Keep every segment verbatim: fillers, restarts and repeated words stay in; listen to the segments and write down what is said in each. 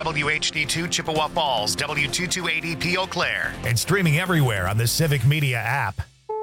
W H D two Chippewa Falls, W two two eighty P Eau Claire. And streaming everywhere on the Civic Media app.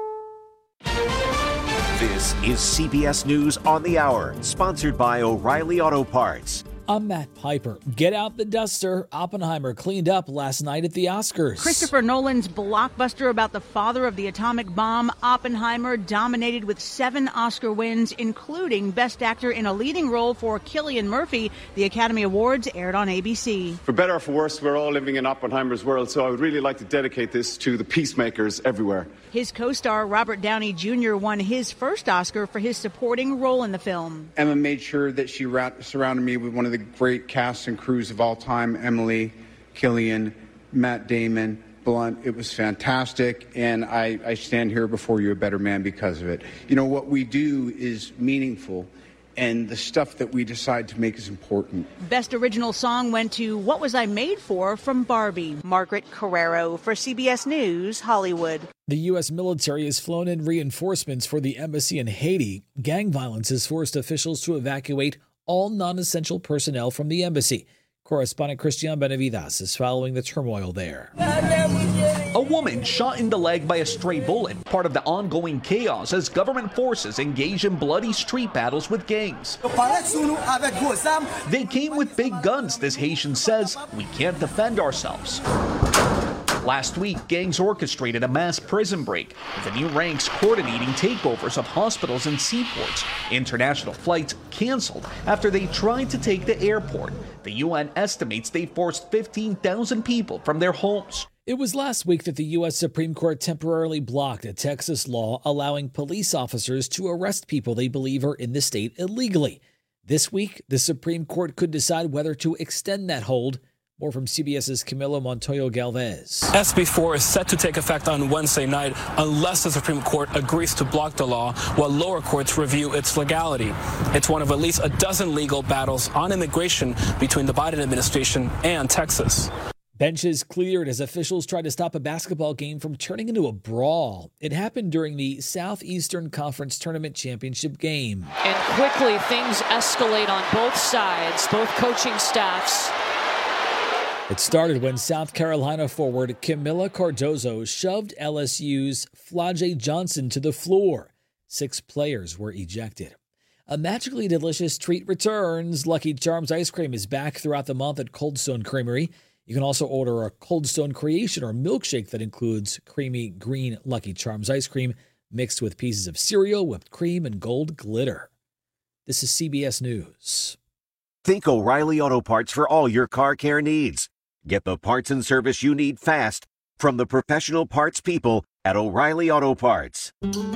This is C B S News on the Hour, sponsored by O'Reilly Auto Parts. I'm Matt Piper. Get out the duster. Oppenheimer cleaned up last night at the Oscars. Christopher Nolan's blockbuster about the father of the atomic bomb, Oppenheimer, dominated with seven Oscar wins, including Best Actor in a Leading Role for Cillian Murphy. The Academy Awards aired on A B C. For better or for worse, we're all living in Oppenheimer's world, so I would really like to dedicate this to the peacemakers everywhere. His co-star Robert Downey Junior won his first Oscar for his supporting role in the film. Emma made sure that she surrounded me with one of the great casts and crews of all time, Emily, Cillian, Matt Damon, Blunt. It was fantastic, and I, I stand here before you a better man because of it. You know, what we do is meaningful, and the stuff that we decide to make is important. Best Original Song went to What Was I Made For from Barbie. Margaret Carrero for C B S News, Hollywood. The U S military has flown in reinforcements for the embassy in Haiti. Gang violence has forced officials to evacuate all non-essential personnel from the embassy. Correspondent Christian Benavides is following the turmoil there. A woman shot in the leg by a stray bullet, part of the ongoing chaos as government forces engage in bloody street battles with gangs. They came with big guns, this Haitian says. We can't defend ourselves. Last week, gangs orchestrated a mass prison break, with the new ranks coordinating takeovers of hospitals and seaports. International flights canceled after they tried to take the airport. The U N estimates they forced fifteen thousand people from their homes. It was last week that the U S Supreme Court temporarily blocked a Texas law allowing police officers to arrest people they believe are in the state illegally. This week, the Supreme Court could decide whether to extend that hold. More from CBS's Camilo Montoyo Galvez. S B four is set to take effect on Wednesday night unless the Supreme Court agrees to block the law while lower courts review its legality. It's one of at least a dozen legal battles on immigration between the Biden administration and Texas. Benches cleared as officials tried to stop a basketball game from turning into a brawl. It happened during the Southeastern Conference Tournament Championship game. And quickly things escalate on both sides, both coaching staffs. It started when South Carolina forward Camila Cardozo shoved L S U's Flau'jae Johnson to the floor. Six players were ejected. A magically delicious treat returns. Lucky Charms ice cream is back throughout the month at Cold Stone Creamery. You can also order a Cold Stone Creation or milkshake that includes creamy green Lucky Charms ice cream mixed with pieces of cereal, whipped cream, and gold glitter. This is C B S News. Think O'Reilly Auto Parts for all your car care needs. Get the parts and service you need fast from the professional parts people at O'Reilly Auto Parts.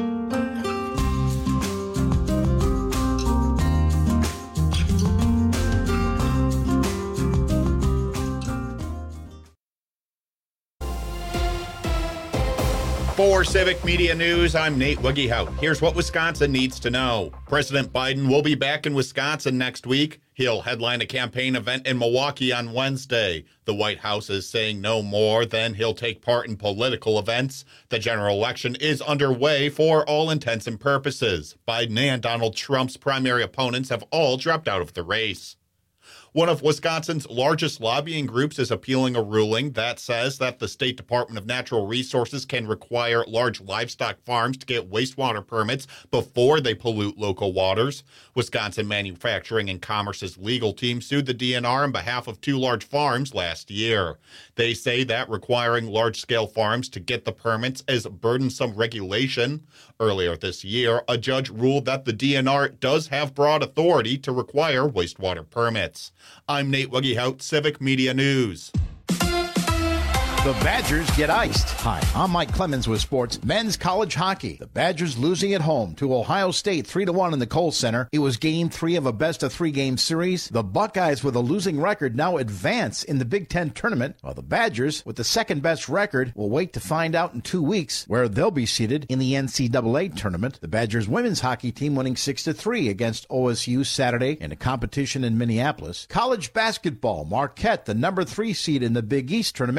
For Civic Media News, I'm Nate Wiggyhout. Here's what Wisconsin needs to know. President Biden will be back in Wisconsin next week. He'll headline a campaign event in Milwaukee on Wednesday. The White House is saying no more than he'll take part in political events. The general election is underway for all intents and purposes. Biden and Donald Trump's primary opponents have all dropped out of the race. One of Wisconsin's largest lobbying groups is appealing a ruling that says that the State Department of Natural Resources can require large livestock farms to get wastewater permits before they pollute local waters. Wisconsin Manufacturing and Commerce's legal team sued the D N R on behalf of two large farms last year. They say that requiring large-scale farms to get the permits is burdensome regulation. Earlier this year, a judge ruled that the D N R does have broad authority to require wastewater permits. I'm Nate Wiggyhout, Civic Media News. The Badgers get iced. Hi, I'm Mike Clemens with sports. Men's college hockey. The Badgers losing at home to Ohio State three to one in the Kohl Center. It was game three of a best-of-three game series. The Buckeyes with a losing record now advance in the Big Ten tournament, while the Badgers, with the second-best record, will wait to find out in two weeks where they'll be seated in the N C double A tournament. The Badgers women's hockey team winning six to three against O S U Saturday in a competition in Minneapolis. College basketball. Marquette, the number three seed in the Big East tournament, after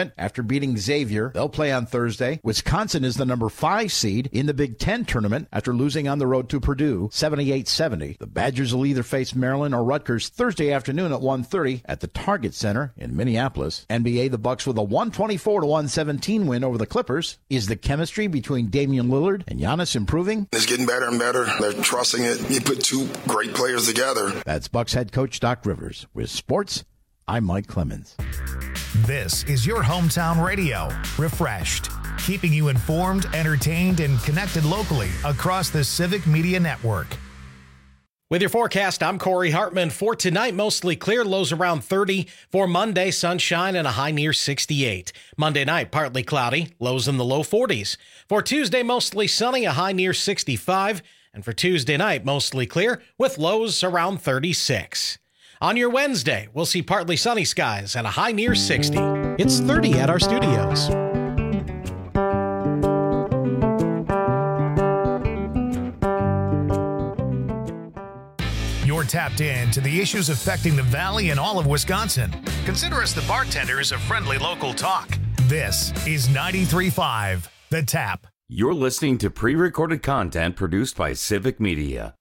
beating Xavier. They'll play on Thursday. Wisconsin is the number five seed in the Big Ten tournament after losing on the road to Purdue, seventy-eight seventy. The Badgers will either face Maryland or Rutgers Thursday afternoon at one thirty at the Target Center in Minneapolis. N B A, the Bucks with a one twenty-four to one seventeen win over the Clippers. Is the chemistry between Damian Lillard and Giannis improving? It's getting better and better. They're trusting it. You put two great players together. That's Bucks head coach Doc Rivers. With sports, I'm Mike Clemens. This is your hometown radio. Refreshed, keeping you informed, entertained, and connected locally across the Civic Media Network. With your forecast, I'm Corey Hartman. For tonight, mostly clear, lows around thirty. For Monday, sunshine and a high near sixty-eight. Monday night, partly cloudy, lows in the low forties. For Tuesday, mostly sunny, a high near sixty-five. And for Tuesday night, mostly clear, with lows around thirty-six. On your Wednesday, we'll see partly sunny skies and a high near sixty. It's thirty at our studios. You're tapped in to the issues affecting the Valley and all of Wisconsin. Consider us the bartenders of friendly local talk. This is ninety-three point five, The Tap. You're listening to pre-recorded content produced by Civic Media.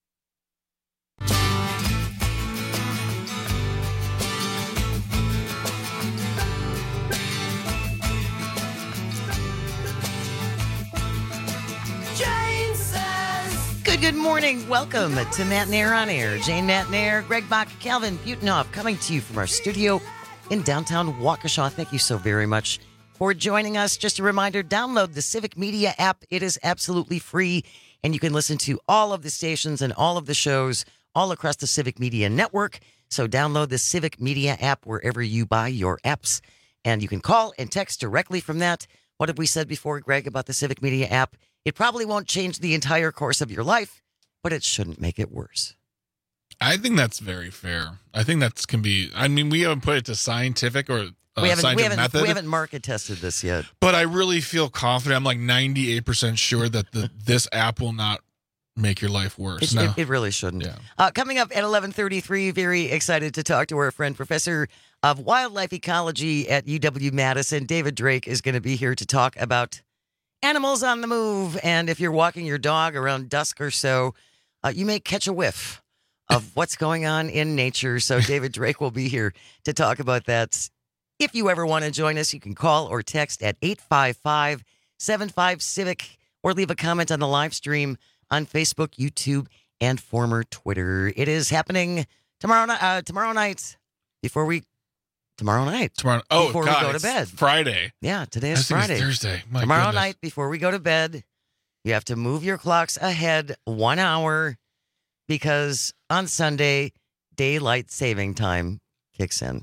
Good, good morning. Welcome to Matt Nair on Air. Jane Matt Nair, Greg Bach, Calvin Butenhoff coming to you from our studio in downtown Waukesha. Thank you so very much for joining us. Just a reminder, download the Civic Media app. It is absolutely free, and you can listen to all of the stations and all of the shows all across the Civic Media network. So download the Civic Media app wherever you buy your apps, and you can call and text directly from that. What have we said before, Greg, about the Civic Media app? It probably won't change the entire course of your life, but it shouldn't make it worse. I think that's very fair. I think that can be, I mean, we haven't put it to scientific or uh, we haven't, scientific we haven't, method. We haven't market tested this yet. But I really feel confident. I'm like ninety-eight percent sure that the this app will not make your life worse. It, no. it, it really shouldn't. Yeah. Uh, coming up at eleven thirty-three, very excited to talk to our friend, Professor of Wildlife Ecology at U W-Madison. David Drake is going to be here to talk about animals on the move. And if you're walking your dog around dusk or so, uh, you may catch a whiff of what's going on in nature. So David Drake will be here to talk about that. If you ever want to join us, you can call or text at eight five five, seven five, CIVIC or leave a comment on the live stream on Facebook, YouTube, and former Twitter. It is happening tomorrow, ni- uh, tomorrow night before we Tomorrow night. Tomorrow. Oh, before God, we go to it's bed. Friday. Yeah, today is I think Friday. It's Thursday. My Tomorrow goodness. night before we go to bed, you have to move your clocks ahead one hour because on Sunday, daylight saving time kicks in.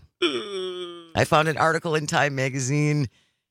I found an article in Time magazine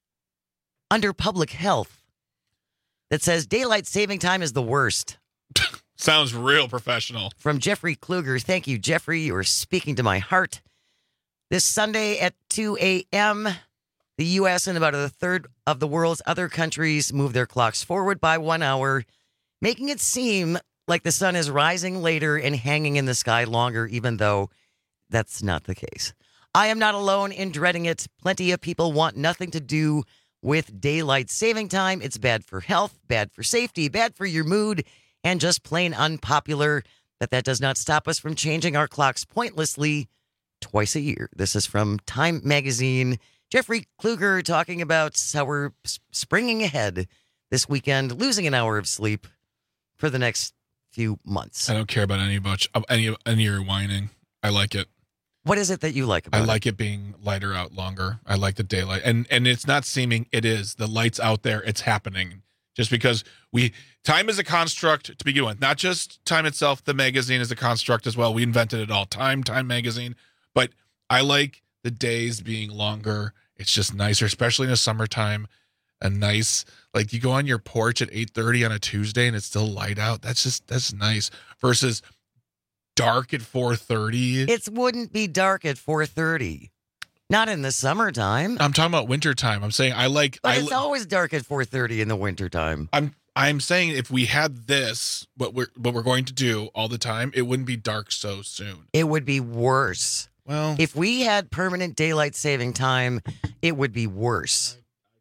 under public health that says daylight saving time is the worst. Sounds real professional. From Jeffrey Kluger. Thank you, Jeffrey. You are speaking to my heart. This Sunday at two a.m., the U S and about a third of the world's other countries move their clocks forward by one hour, making it seem like the sun is rising later and hanging in the sky longer, even though that's not the case. I am not alone in dreading it. Plenty of people want nothing to do with daylight saving time. It's bad for health, bad for safety, bad for your mood, and just plain unpopular. But that does not stop us from changing our clocks pointlessly twice a year. This is from Time magazine. Jeffrey Kluger talking about how we're springing ahead this weekend, losing an hour of sleep for the next few months. I don't care about any much any any of your whining. I like it. What is it that you like about it? I like it being lighter out longer. I like the daylight. And and it's not seeming, it is. The light's out there. It's happening. Just because we, time is a construct to begin with. Not just time itself. The magazine is a construct as well. We invented it all. Time, Time magazine. But I like the days being longer. It's just nicer, especially in the summertime. A nice, like you go on your porch at eight thirty on a Tuesday and it's still light out. That's just, that's nice. Versus dark at four thirty. It wouldn't be dark at four thirty. Not in the summertime. I'm talking about wintertime. I'm saying I like. But I, it's always dark at four thirty in the wintertime. I'm I'm saying if we had this, what we're what we're going to do all the time, it wouldn't be dark so soon. It would be worse. Well, if we had permanent daylight saving time, it would be worse.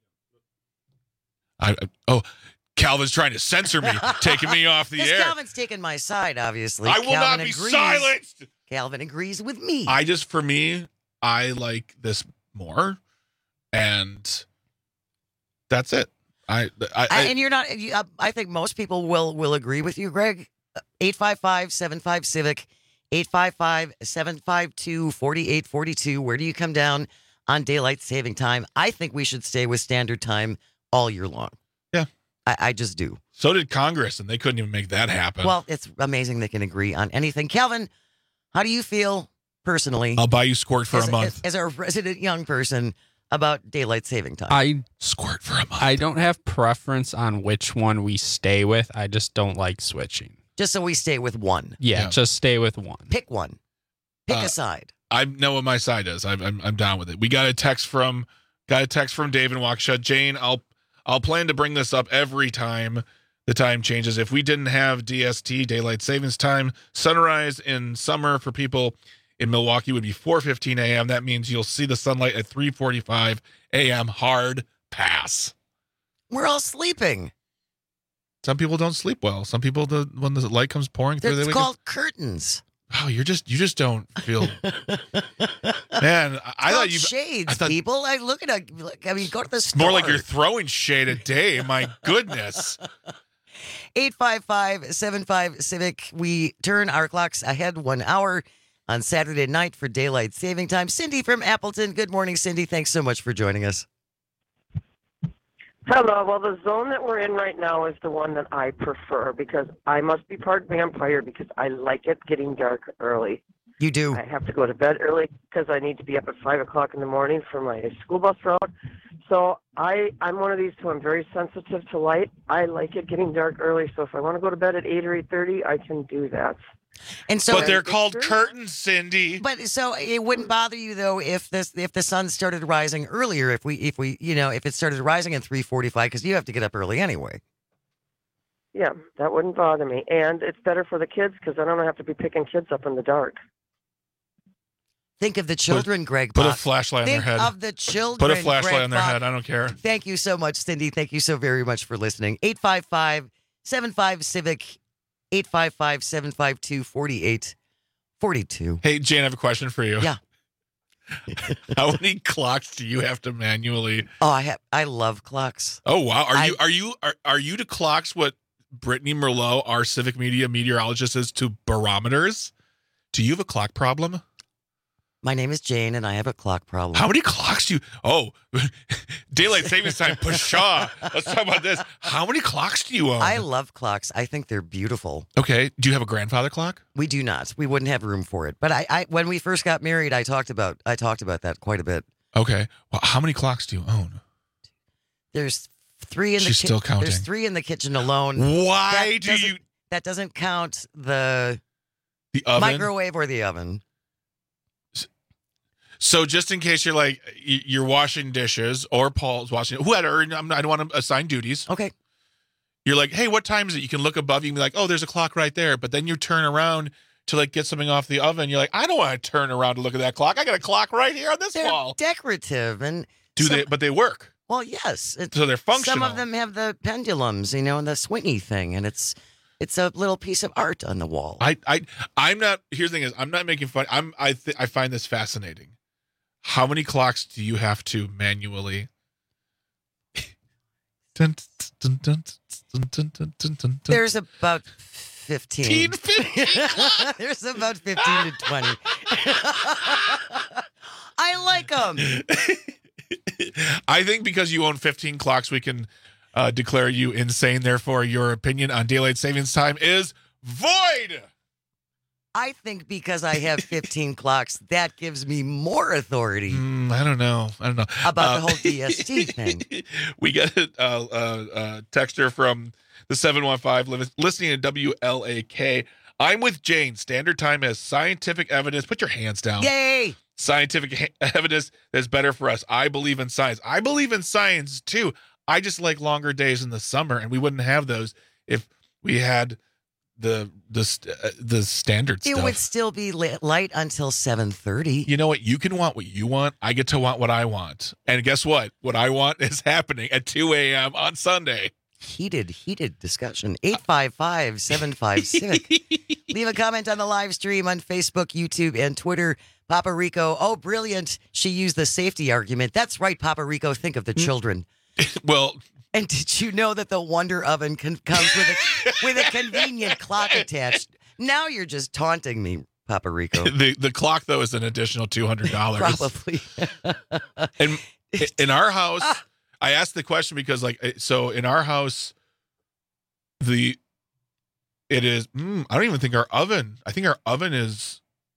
I, oh, Calvin's trying to censor me, taking me off the air. Calvin's taking my side, obviously. I will Calvin not be agrees. silenced. Calvin agrees with me. I just, for me, I like this more, and that's it. I, I, I and you're not. You, uh, I think most people will will agree with you, Greg. eight five five, seven five Civic, eight five five, seven five two, four eight four two. Where do you come down on daylight saving time? I think we should stay with standard time all year long. Yeah, I, I just do. So did Congress, and they couldn't even make that happen. Well, it's amazing they can agree on anything. Calvin, how do you feel personally? I'll buy you Squirt for as, a month. As, as a resident young person about daylight saving time. I Squirt for a month. I don't have preference on which one we stay with. I just don't like switching. Just so we stay with one. Yeah, Yeah. just stay with one. Pick one. Pick Uh, a side. I know what my side is. I'm, I'm I'm down with it. We got a text from got a text from Dave in Waukesha. Jane, I'll I'll plan to bring this up every time the time changes. If we didn't have D S T, daylight savings time, sunrise in summer for people in Milwaukee would be four fifteen a.m. That means you'll see the sunlight at three forty-five a.m. Hard pass. We're all sleeping. Some people don't sleep well. Some people, the when the light comes pouring through, It's they wake called up. curtains. Oh, you're just you just don't feel. Man, I, I thought you shades, I thought, people. I look at a. Look, I mean, go to the It's store. more like you're throwing shade a day. My goodness. eight five five, seven five Civic. We turn our clocks ahead one hour on Saturday night for daylight saving time. Cindy from Appleton. Good morning, Cindy. Thanks so much for joining us. Hello. Well, the zone that we're in right now is the one that I prefer because I must be part vampire because I like it getting dark early. You do. I have to go to bed early because I need to be up at five o'clock in the morning for my school bus route. So I, I'm one of these who I'm very sensitive to light. I like it getting dark early. So if I want to go to bed at eight or eight thirty, I can do that. And so, but they're called curtains, Cindy. But so it wouldn't bother you though if this if the sun started rising earlier. If we if we you know if it started rising at three forty five because you have to get up early anyway. Yeah, that wouldn't bother me, and it's better for the kids because I don't have to be picking kids up in the dark. Think of the children, put, Greg. Put Bach. a flashlight Think on their head. of the children. Put a flashlight Greg on their Bach. head. I don't care. Thank you so much, Cindy. Thank you so very much for listening. eight five five, seven five Civic, eight five five, seven five two, four eight four two. Hey, Jane, I have a question for you. Yeah. How many clocks do you have to manually? Oh, I have. I love clocks. Oh wow! Are I, you are you are, are you to clocks what Brittany Merlot, our civic media meteorologist, is to barometers? Do you have a clock problem? My name is Jane, and I have a clock problem. How many clocks do you? Oh, daylight savings time. Pshaw. Let's talk about this. How many clocks do you own? I love clocks. I think they're beautiful. Okay. Do you have a grandfather clock? We do not. We wouldn't have room for it. But I, I when we first got married, I talked about I talked about that quite a bit. Okay. Well, how many clocks do you own? There's three in She's the still counting. There's three in the kitchen alone. Why That do doesn't- you? That doesn't count the The oven. microwave or the oven. So just in case you're like y- you're washing dishes or Paul's washing, whoever, I'm not, I don't want to assign duties. Okay. You're like, hey, what time is it? You can look above you and be like, oh, there's a clock right there. But then you turn around to like get something off the oven. You're like, I don't want to turn around to look at that clock. I got a clock right here on this They're wall. decorative and Do some- they? But they work. Well, yes. It's, So they're functional. Some of them have the pendulums, you know, and the swingy thing, and it's it's a little piece of art on the wall. I, I, I'm not. Here's the thing: is I'm not making fun. I'm. I. Th- I find this fascinating. How many clocks do you have to manually? Dun, dun, dun, dun, dun, dun, dun, dun. There's about fifteen. fifteen There's about fifteen to twenty. I like them. I think because you own fifteen clocks, we can uh, declare you insane. Therefore, your opinion on daylight savings time is void. I think because I have fifteen clocks, that gives me more authority Mm, I don't know. I don't know about Uh, the whole D S T thing. We got a uh, uh, uh, texter from the seven one five listening to W L A K. I'm with Jane. Standard time has scientific evidence. Put your hands down. Yay! Scientific ha- evidence that's better for us. I believe in science. I believe in science too. I just like longer days in the summer, and we wouldn't have those if we had the the uh, the standard It stuff. would still be lit, light until seven thirty. You know what? You can want what you want. I get to want what I want. And guess what? What I want is happening at two a.m. on Sunday. Heated, heated discussion. eight five five, seven five Civic. Leave a comment on the live stream on Facebook, YouTube, and Twitter. Papa Rico, oh, brilliant. She used the safety argument. That's right, Papa Rico. Think of the children. Well... And did you know that the Wonder Oven con- comes with a with a convenient clock attached? Now you're just taunting me, Papa Rico. The the clock though is an additional two hundred dollars. Probably. And in our house, I asked the question because, like, so in our house, the it is. Mm, I don't even think our oven. I think our oven is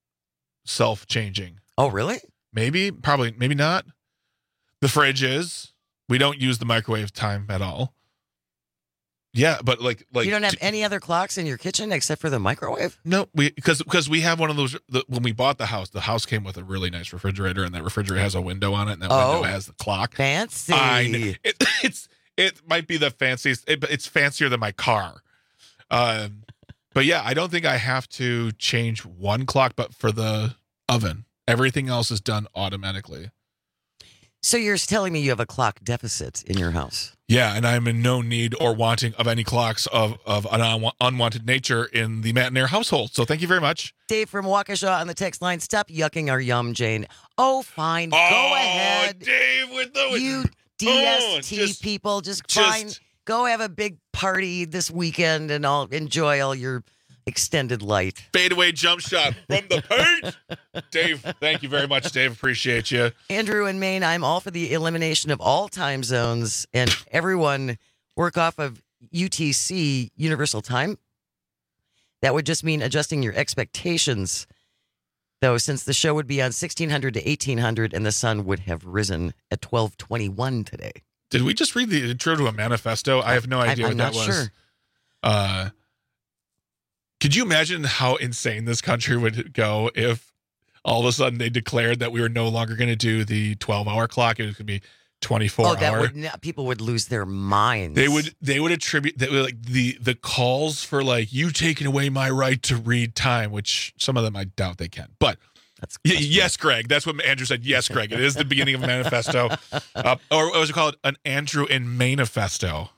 self changing. Oh, really? Maybe, probably, maybe not. The fridge is. We don't use the microwave time at all. Yeah, but like, like you don't have t- any other clocks in your kitchen except for the microwave? No, we because because we have one of those. The, when we bought the house, the house came with a really nice refrigerator, and that refrigerator has a window on it, and that oh, window has the clock. Fancy. I know. It, it's it might be the fanciest. It, it's fancier than my car. Um, but yeah, I don't think I have to change one clock, but for the oven, everything else is done automatically. So you're telling me you have a clock deficit in your house? Yeah, and I'm in no need or wanting of any clocks of, of an un- unwanted nature in the Matt and Air household. So thank you very much. Dave from Waukesha on the text line. Stop yucking our yum, Jane. Oh, fine. Oh, go ahead. Dave with the... You D S T oh, just, people, just, just fine. Go have a big party this weekend and I'll enjoy all your extended light. Fadeaway jump shot from the paint. Dave, thank you very much, Dave. Appreciate you. Andrew in Maine, I'm all for the elimination of all time zones and everyone work off of U T C, Universal Time. That would just mean adjusting your expectations, though, since the show would be on sixteen hundred to eighteen hundred and the sun would have risen at twelve twenty-one today. Did we just read the intro to a manifesto? I have no idea I, what that was. I'm not sure. Uh, could you imagine how insane this country would go if all of a sudden they declared that we were no longer going to do the twelve-hour clock? It was going to be twenty-four oh, hour. That would not, people would lose their minds. They would. They would attribute that like the the calls for like you taking away my right to read time, which some of them I doubt they can. But that's y- yes, Greg. That's what Andrew said. Yes, Greg. It is the beginning of a manifesto, uh, or what was it called? An Andrew in manifesto.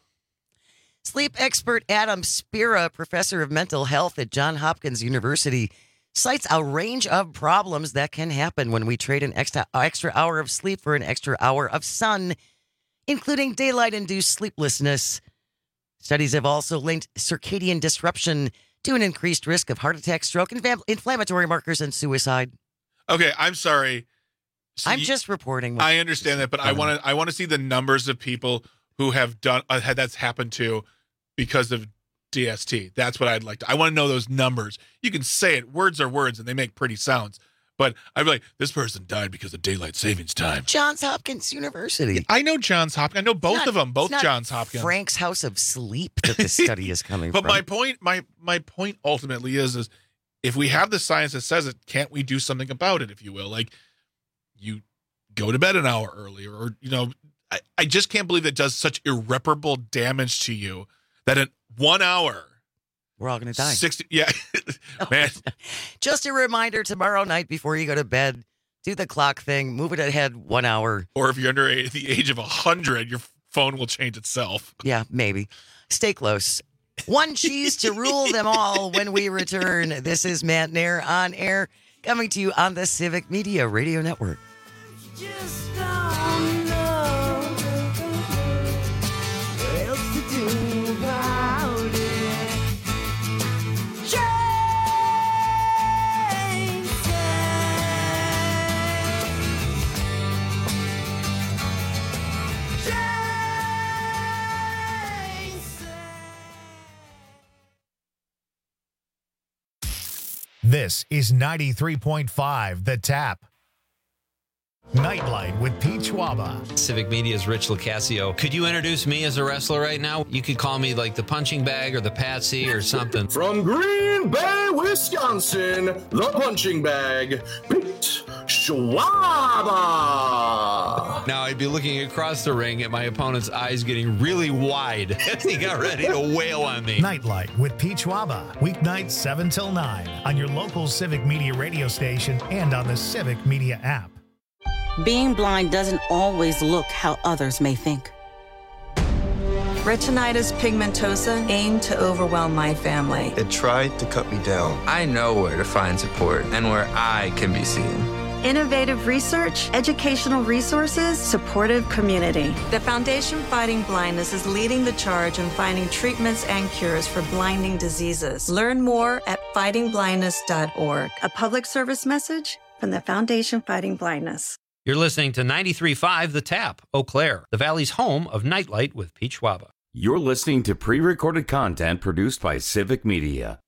Sleep expert Adam Spira, professor of mental health at Johns Hopkins University, cites a range of problems that can happen when we trade an extra, extra hour of sleep for an extra hour of sun, including daylight-induced sleeplessness. Studies have also linked circadian disruption to an increased risk of heart attack, stroke, infl- inflammatory markers, and suicide. Okay, I'm sorry. So I'm you, just reporting. What I understand that, but I want to I want to see the numbers of people who have done uh, had that's happened to because of D S T. That's what I'd like to. I want to know those numbers. You can say it. Words are words, and they make pretty sounds. But I'd be like, this person died because of daylight savings time. Johns Hopkins University. I know Johns Hopkins. I know both not, of them. Both Johns Hopkins. Frank's House of Sleep that this study is coming but from. But my point, my my point ultimately is, is if we have the science that says it, can't we do something about it, if you will? Like, you go to bed an hour earlier, or, you know, I, I just can't believe it does such irreparable damage to you that in one hour, we're all going to die. sixty Yeah. Man. Just a reminder, tomorrow night before you go to bed, do the clock thing, move it ahead one hour. Or if you're under the age of one hundred, your phone will change itself. Yeah, maybe. Stay close. One cheese to rule them all when we return. This is Matt Nair on air, coming to you on the Civic Media Radio Network. Just don't know what else to do about it. This is ninety-three point five The Tap. Nightlight with Pete Schwaba. Civic Media's Rich Locascio. Could you introduce me as a wrestler right now? You could call me like the punching bag or the Patsy or something. From Green Bay, Wisconsin, the punching bag, Pete Schwaba. Now, I'd be looking across the ring at my opponent's eyes getting really wide as he got ready to wail on me. Nightlight with Pete Schwaba, weeknights seven till nine on your local Civic Media radio station and on the Civic Media app. Being blind doesn't always look how others may think. Retinitis pigmentosa aimed to overwhelm my family. It tried to cut me down. I know where to find support and where I can be seen. Innovative research, educational resources, supportive community. The Foundation Fighting Blindness is leading the charge in finding treatments and cures for blinding diseases. Learn more at fighting blindness dot org. A public service message from the Foundation Fighting Blindness. You're listening to ninety-three point five The Tap, Eau Claire, the Valley's home of Nightlight with Pete Schwaba. You're listening to pre-recorded content produced by Civic Media.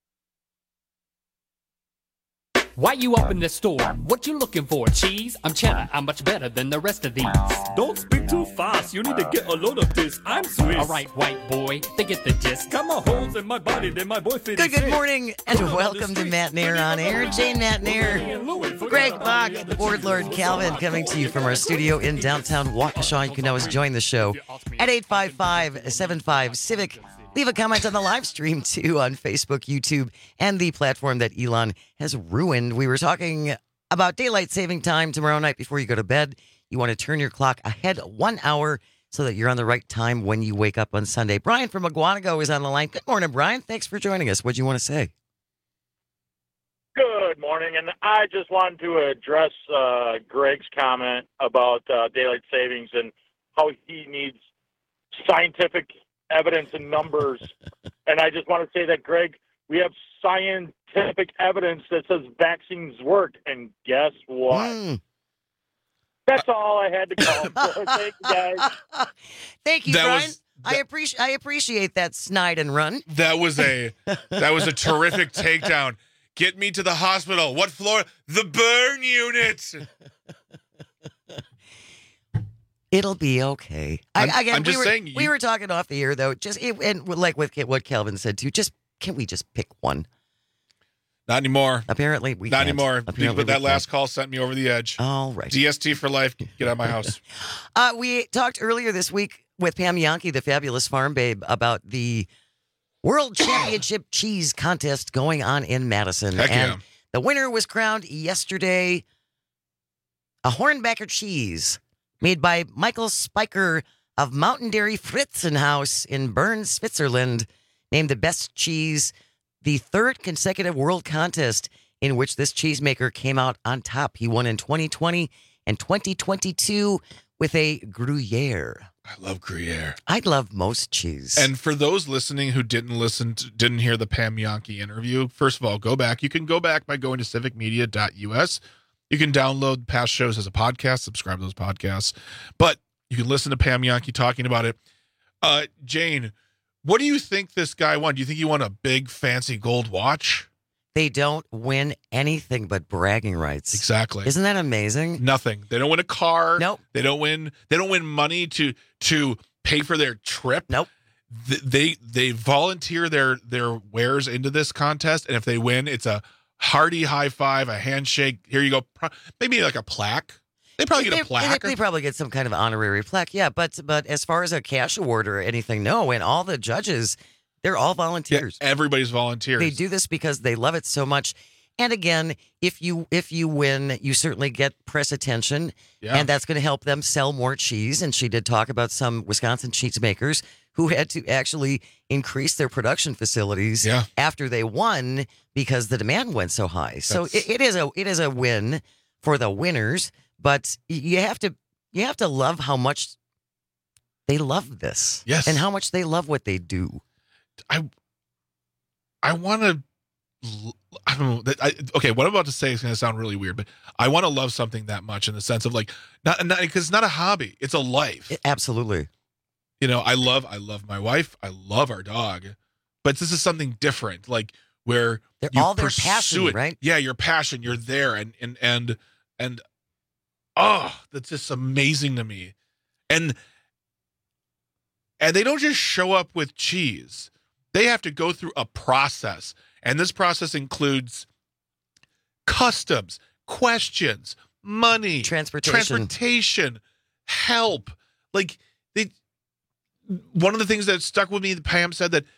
Why you up in this store? What you looking for? Cheese? I'm cheddar. I'm much better than the rest of these. Don't speak too fast. You need to get a load of this. I'm Swiss. All right, white boy. They get the gist. Got more holes in my body than my boy fitting. Good, good morning, and welcome to Matt Nair on Air. Jane Matt Nair, Greg Bach, Warlord Calvin coming to you from our studio in downtown Waukesha. You can always join the show at eight five five, seven five, Civic. Leave a comment on the live stream, too, on Facebook, YouTube, and the platform that Elon has ruined. We were talking about daylight saving time tomorrow night before you go to bed. You want to turn your clock ahead one hour so that you're on the right time when you wake up on Sunday. Brian from Aguanago is on the line. Good morning, Brian. Thanks for joining us. What do you want to say? Good morning, and I just wanted to address uh, Greg's comment about uh, daylight savings and how he needs scientific evidence and numbers. And I just want to say that, Greg, we have scientific evidence that says vaccines work. And guess what? Mm. That's all I had to call for. Thank you, guys. Thank you, that Brian. Was, that, I appreciate I appreciate that snide and run. That was a that was a terrific takedown. Get me to the hospital. What floor? The burn unit. It'll be okay. I'm, I, again, I'm just we were, saying. You, we were talking off the air, though. Just it, and like with what Calvin said too. Just can we just pick one? Not anymore. Apparently, we not can't. anymore. Apparently but that we last can't. call sent me over the edge. All right. D S T for life. Get out of my house. uh, we talked earlier this week with Pam Yankee, the fabulous farm babe, about the World Championship Cheese Contest going on in Madison. Heck and yeah. The winner was crowned yesterday. A Hornbacher cheese made by Michael Spiker of Mountain Dairy Fritzenhaus in Bern, Switzerland, named the best cheese, the third consecutive world contest in which this cheesemaker came out on top. He won in twenty twenty and twenty twenty-two with a Gruyere. I love Gruyere. I love most cheese. And for those listening who didn't listen, to, didn't hear the Pam Yankee interview, first of all, go back. You can go back by going to civic media dot U S. You can download past shows as a podcast, subscribe to those podcasts. But you can listen to Pam Yankee talking about it. Uh, Jane, what do you think this guy won? Do you think he won a big, fancy gold watch? They don't win anything but bragging rights. Exactly. Isn't that amazing? Nothing. They don't win a car. Nope. They don't win. They don't win money to to pay for their trip. Nope. They they, they volunteer their their wares into this contest, and if they win, it's a hearty high five, a handshake. Here you go. Maybe like a plaque. They probably get they, a plaque. They, they probably get some kind of honorary plaque. Yeah, but but as far as a cash award or anything, no. And all the judges, they're all volunteers. Yeah, everybody's volunteers. They do this because they love it so much. And again, if you if you win, you certainly get press attention, yeah. and that's going to help them sell more cheese. And she did talk about some Wisconsin cheesemakers who had to actually increase their production facilities yeah. after they won because the demand went so high. So it, it is a it is a win for the winners, but you have to you have to love how much they love this, yes, and how much they love what they do. I I want to. I don't know. I, okay, what I'm about to say is going to sound really weird, but I want to love something that much in the sense of like, not because it's not a hobby, it's a life. It, absolutely. You know, I love, I love my wife, I love our dog, but this is something different, like where they're you all their pursue passion, it. right? Yeah, your passion, you're there, and and and and oh, that's just amazing to me, and and they don't just show up with cheese; they have to go through a process. And this process includes customs, questions, money, transportation, transportation, help. Like they, one of the things that stuck with me, Pam said that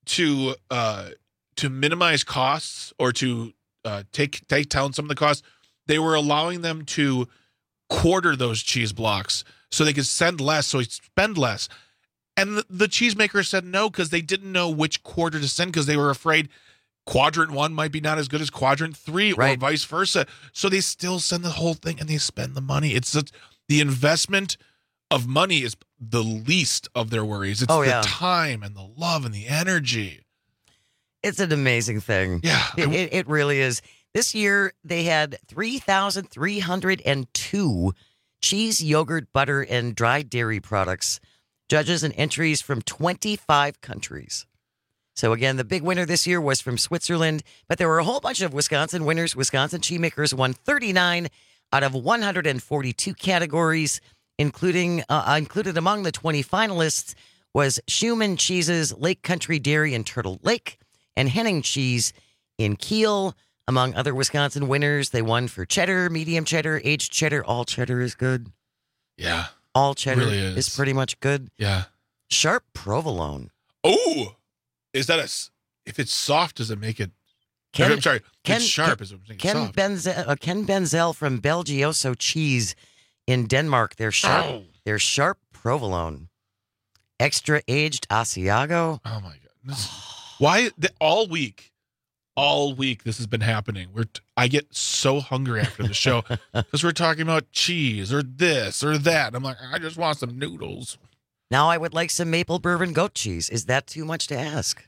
to uh, to minimize costs or to uh, take take down some of the costs, they were allowing them to quarter those cheese blocks so they could send less, so they spend less. And the, the cheesemaker said no because they didn't know which quarter to send because they were afraid quadrant one might be not as good as quadrant three right. or vice versa. So they still send the whole thing and they spend the money. It's a, the investment of money is the least of their worries. It's oh, the yeah. time and the love and the energy. It's an amazing thing. Yeah. It, it, it really is. This year, they had three thousand three hundred two cheese, yogurt, butter, and dried dairy products. Judges and entries from twenty-five countries. So again, the big winner this year was from Switzerland, but there were a whole bunch of Wisconsin winners. Wisconsin Cheesemakers won thirty-nine out of one hundred forty-two categories, including uh, included among the twenty finalists was Schumann Cheese's Lake Country Dairy in Turtle Lake and Henning Cheese in Kiel. Among other Wisconsin winners, they won for cheddar, medium cheddar, aged cheddar. All cheddar is good. Yeah. All cheddar really is. is. is pretty much good. Yeah. Sharp provolone. Oh, is that a? If it's soft, does it make it? Ken, I'm sorry. Ken, it's sharp. Ken, is it make it Ken, soft? Benzel, uh, Ken Benzel from Belgioso Cheese in Denmark. They're sharp. Oh. They're sharp provolone. Extra aged Asiago. Oh my goodness! Why the, all week? All week this has been happening. We're t- I get so hungry after the show because we're talking about cheese or this or that. And I'm like, I just want some noodles. Now I would like some maple bourbon goat cheese. Is that too much to ask?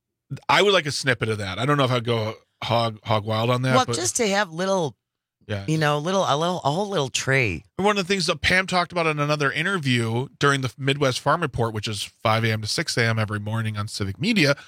I would like a snippet of that. I don't know if I'd go hog hog wild on that. Well, but just to have little, yeah, you know, little a little a whole little tray. One of the things that Pam talked about in another interview during the Midwest Farm Report, which is five a.m. to six a.m. every morning on Civic Media.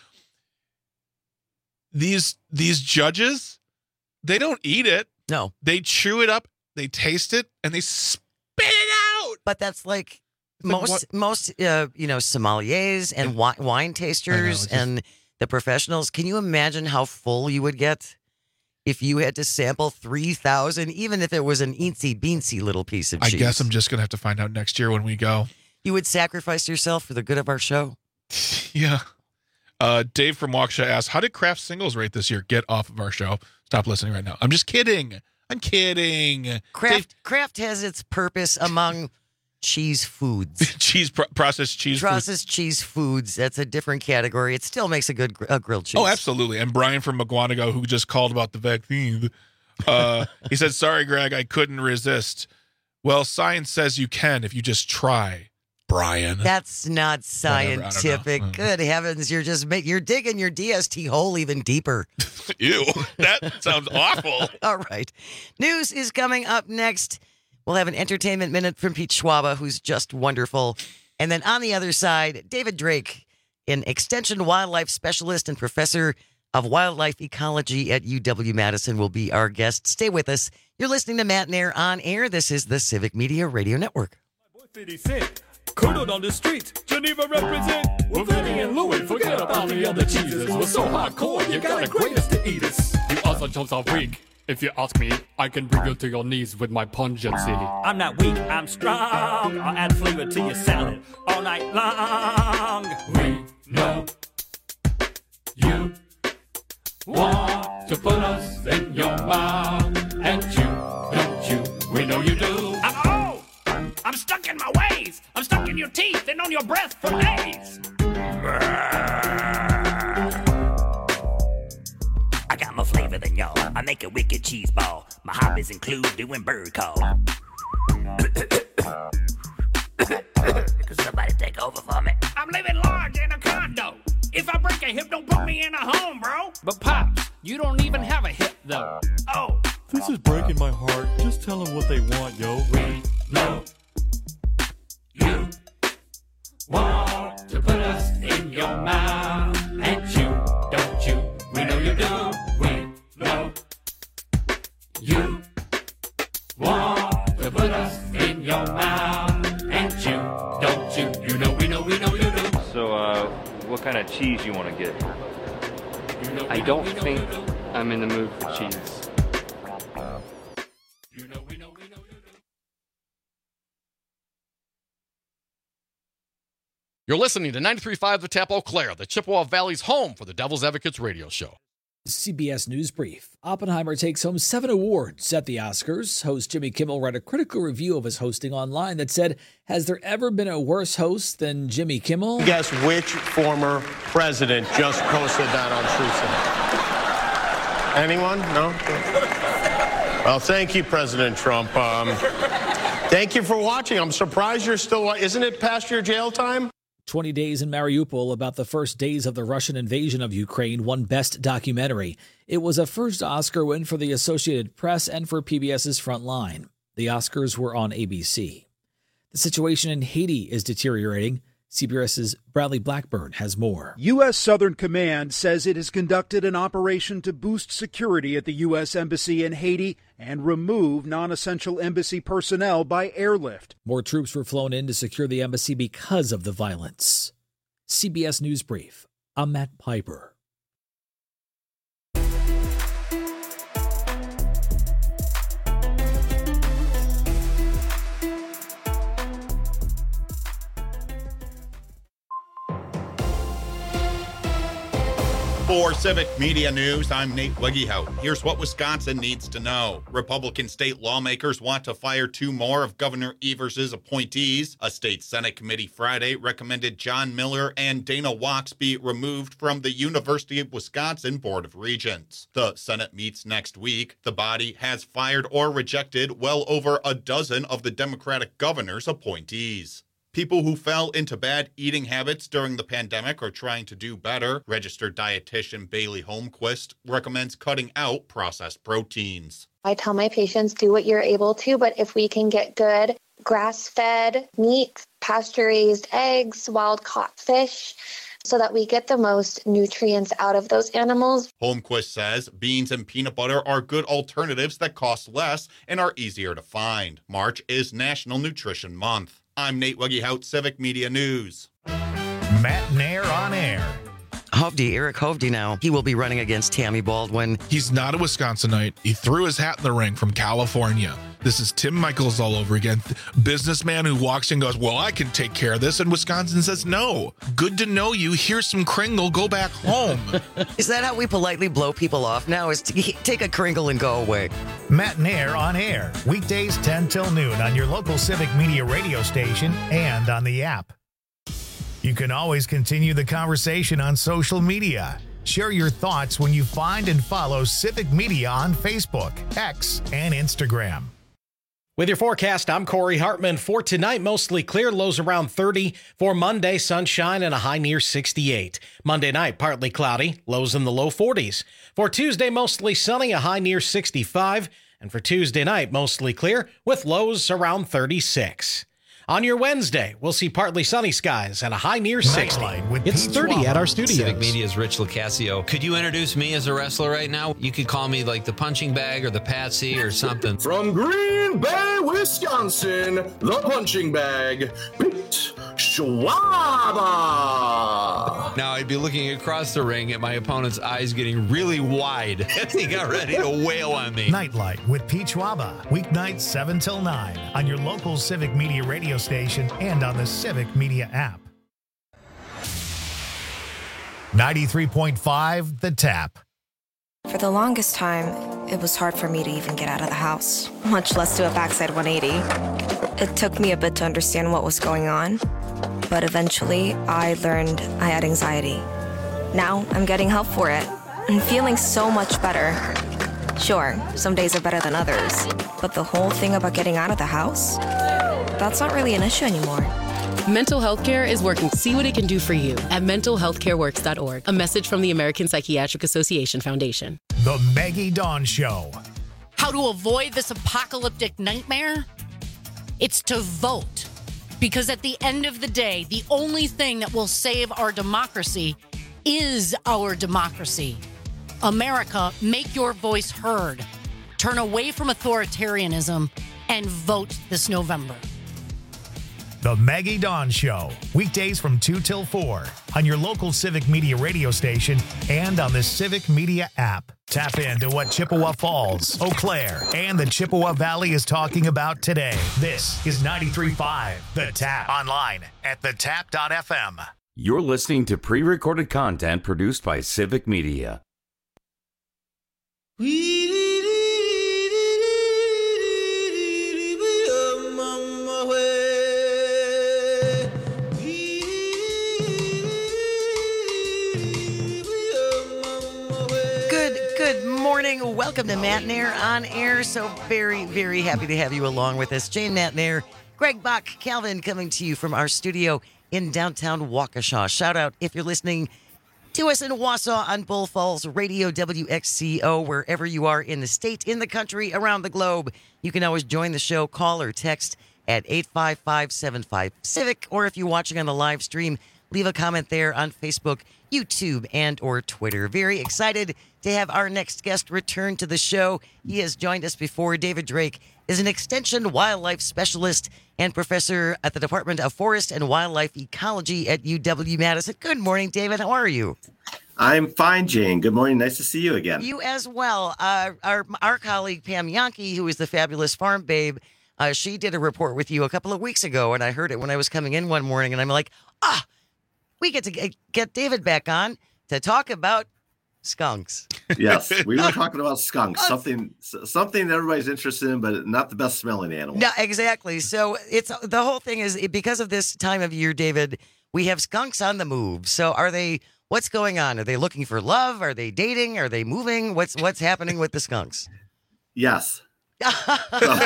These these judges, they don't eat it. No. They chew it up, they taste it, and they spit it out. But that's like Like most what? most uh, you know, sommeliers and wine, wine tasters just- and the professionals. Can you imagine how full you would get if you had to sample three thousand, even if it was an eensy beensy little piece of I cheese? guess I'm just gonna have to find out next year when we go. You would sacrifice yourself for the good of our show. Yeah. Uh, Dave from Waukesha asked, how did Kraft singles rate this year? Get off of our show. Stop listening right now. I'm just kidding. I'm kidding. Kraft Kraft has its purpose among cheese foods. cheese pro- processed cheese food. Processed cheese foods. That's a different category. It still makes a good gr- uh, grilled cheese. Oh, absolutely. And Brian from McGuanago, who just called about the vaccine, uh, he said, sorry, Greg, I couldn't resist. Well, science says you can if you just try, Brian. That's not Whatever, I don't know. scientific. Mm. Good heavens, you're just make, you're digging your D S T hole even deeper. Ew, that sounds awful. All right. News is coming up next. We'll have an entertainment minute from Pete Schwaba, who's just wonderful. And then on the other side, David Drake, an extension wildlife specialist and professor of wildlife ecology at U W-Madison, will be our guest. Stay with us. You're listening to Matt and Air on Air. This is the Civic Media Radio Network. fifty cent. Curdled on the streets, Geneva represent. Well, Vinny and Louie, forget about the other cheeses. We're so hardcore, you got the greatest to eat us. You also chumps are weak. If you ask me, I can bring you to your knees with my pungency. I'm not weak, I'm strong. I'll add flavor to your salad all night long. We know you want to put us in your mouth. And you, don't you, we know you do. I'm old. I'm stuck in my ways. I'm stuck in your teeth and on your breath for days. I got more flavor than y'all. I make a wicked cheese ball. My hobbies include doing bird call. Could somebody take over for me? I'm living large in a condo. If I break a hip, don't put me in a home, bro. But Pops, you don't even have a hip, though. Oh. This is breaking my heart. Just tell them what they want, yo. We know you want to put us in your mouth. And you, don't you, we know you do. We know you want to put us in your mouth. And you, don't you, you know, we know, we know you do. So, uh, what kind of cheese you want to get? You know, I don't think I'm in the mood for cheese. You're listening to ninety-three point five The Tap Eau Claire, the Chippewa Valley's home for the Devil's Advocates radio show. C B S News Brief. Oppenheimer takes home seven awards at the Oscars. Host Jimmy Kimmel read a critical review of his hosting online that said, has there ever been a worse host than Jimmy Kimmel? Guess which former president just posted that on Truth? Anyone? No? Well, thank you, President Trump. Um, thank you for watching. I'm surprised you're still, isn't it past your jail time? twenty days in Mariupol, about the first days of the Russian invasion of Ukraine, won Best Documentary. It was a first Oscar win for the Associated Press and for PBS's Frontline. The Oscars were on A B C. The situation in Haiti is deteriorating. C B S's Bradley Blackburn has more. U S. Southern Command says it has conducted an operation to boost security at the U S. Embassy in Haiti and remove non-essential embassy personnel by airlift. More troops were flown in to secure the embassy because of the violence. C B S News Brief. I'm Matt Piper. For Civic Media News, I'm Nate Wiggyhout. Here's what Wisconsin needs to know. Republican state lawmakers want to fire two more of Governor Evers' appointees. A state Senate committee Friday recommended John Miller and Dana Wachs be removed from the University of Wisconsin Board of Regents. The Senate meets next week. The body has fired or rejected well over a dozen of the Democratic governor's appointees. People who fell into bad eating habits during the pandemic are trying to do better. Registered dietitian Bailey Holmquist recommends cutting out processed proteins. I tell my patients, do what you're able to, but if we can get good grass-fed meat, pasture-raised eggs, wild-caught fish, so that we get the most nutrients out of those animals. Holmquist says beans and peanut butter are good alternatives that cost less and are easier to find. March is National Nutrition Month. I'm Nate Wiggyhout, Civic Media News. Matt Nair on air. Hovde, Eric Hovde now. He will be running against Tammy Baldwin. He's not a Wisconsinite. He threw his hat in the ring from California. This is Tim Michaels all over again. Businessman who walks in and goes, well, I can take care of this. And Wisconsin says, no. Good to know you. Here's some Kringle. Go back home. Is that how we politely blow people off now? Is to take a Kringle and go away? Matt Nair on air. Weekdays ten till noon on your local Civic Media radio station and on the app. You can always continue the conversation on social media. Share your thoughts when you find and follow Civic Media on Facebook, X, and Instagram. With your forecast, I'm Corey Hartman. For tonight, mostly clear, lows around thirty. For Monday, sunshine and a high near sixty-eight. Monday night, partly cloudy, lows in the low forties. For Tuesday, mostly sunny, a high near sixty-five. And for Tuesday night, mostly clear, with lows around thirty-six. On your Wednesday, we'll see partly sunny skies and a high near sixty. It's thirty at our studios. Civic Media's Rich Lucasio. Could you introduce me as a wrestler right now? You could call me like the punching bag or the patsy or something. From Green Bay, Wisconsin, the punching bag, Pete Schwaba. Now I'd be looking across the ring at my opponent's eyes getting really wide as he got ready to wail on me. Nightlight with Pete Schwaba. Weeknights seven till nine on your local Civic Media radio station and on the Civic Media app. ninety-three point five The Tap. For the longest time, it was hard for me to even get out of the house, much less do a backside one eighty. It took me a bit to understand what was going on, but eventually I learned I had anxiety. Now I'm getting help for it and feeling so much better. Sure, some days are better than others, but the whole thing about getting out of the house, that's not really an issue anymore. Mental health care is working. See what it can do for you at mental health care works dot org. A message from the American Psychiatric Association Foundation. The Maggie Dawn Show. How to avoid this apocalyptic nightmare? It's to vote. Because at the end of the day, the only thing that will save our democracy is our democracy. America, make your voice heard. Turn away from authoritarianism and vote this November. The Maggie Dawn Show, weekdays from two till four on your local Civic Media radio station and on the Civic Media app. Tap into what Chippewa Falls, Eau Claire, and the Chippewa Valley is talking about today. This is ninety-three point five The Tap. Online at the tap dot f m. You're listening to pre-recorded content produced by Civic Media. Good morning. Welcome to Matt Nair on Air. So very, very happy to have you along with us. Jane Matt Nair, Greg Bach, Calvin coming to you from our studio in downtown Waukesha. Shout out if you're listening to us in Wausau on Bull Falls Radio, W X C O, wherever you are in the state, in the country, around the globe. You can always join the show, call or text at eight five five, seven five, Civic, or if you're watching on the live stream, leave a comment there on Facebook, YouTube, and or Twitter. Very excited to have our next guest return to the show. He has joined us before. David Drake is an extension wildlife specialist and professor at the Department of Forest and Wildlife Ecology at U W-Madison. Good morning, David. How are you? I'm fine, Jane. Good morning. Nice to see you again. You as well. Uh, our, our colleague, Pam Yankee, who is the fabulous farm babe, uh, she did a report with you a couple of weeks ago, and I heard it when I was coming in one morning, and I'm like, ah, we get to get, get David back on to talk about skunks. Yes, we were talking about skunks, something something that everybody's interested in, but not the best smelling animal. No, exactly. So it's the whole thing is because of this time of year, David, we have skunks on the move. So are they, what's going on? Are they looking for love? Are they dating? Are they moving? What's what's happening with the skunks? Yes. so,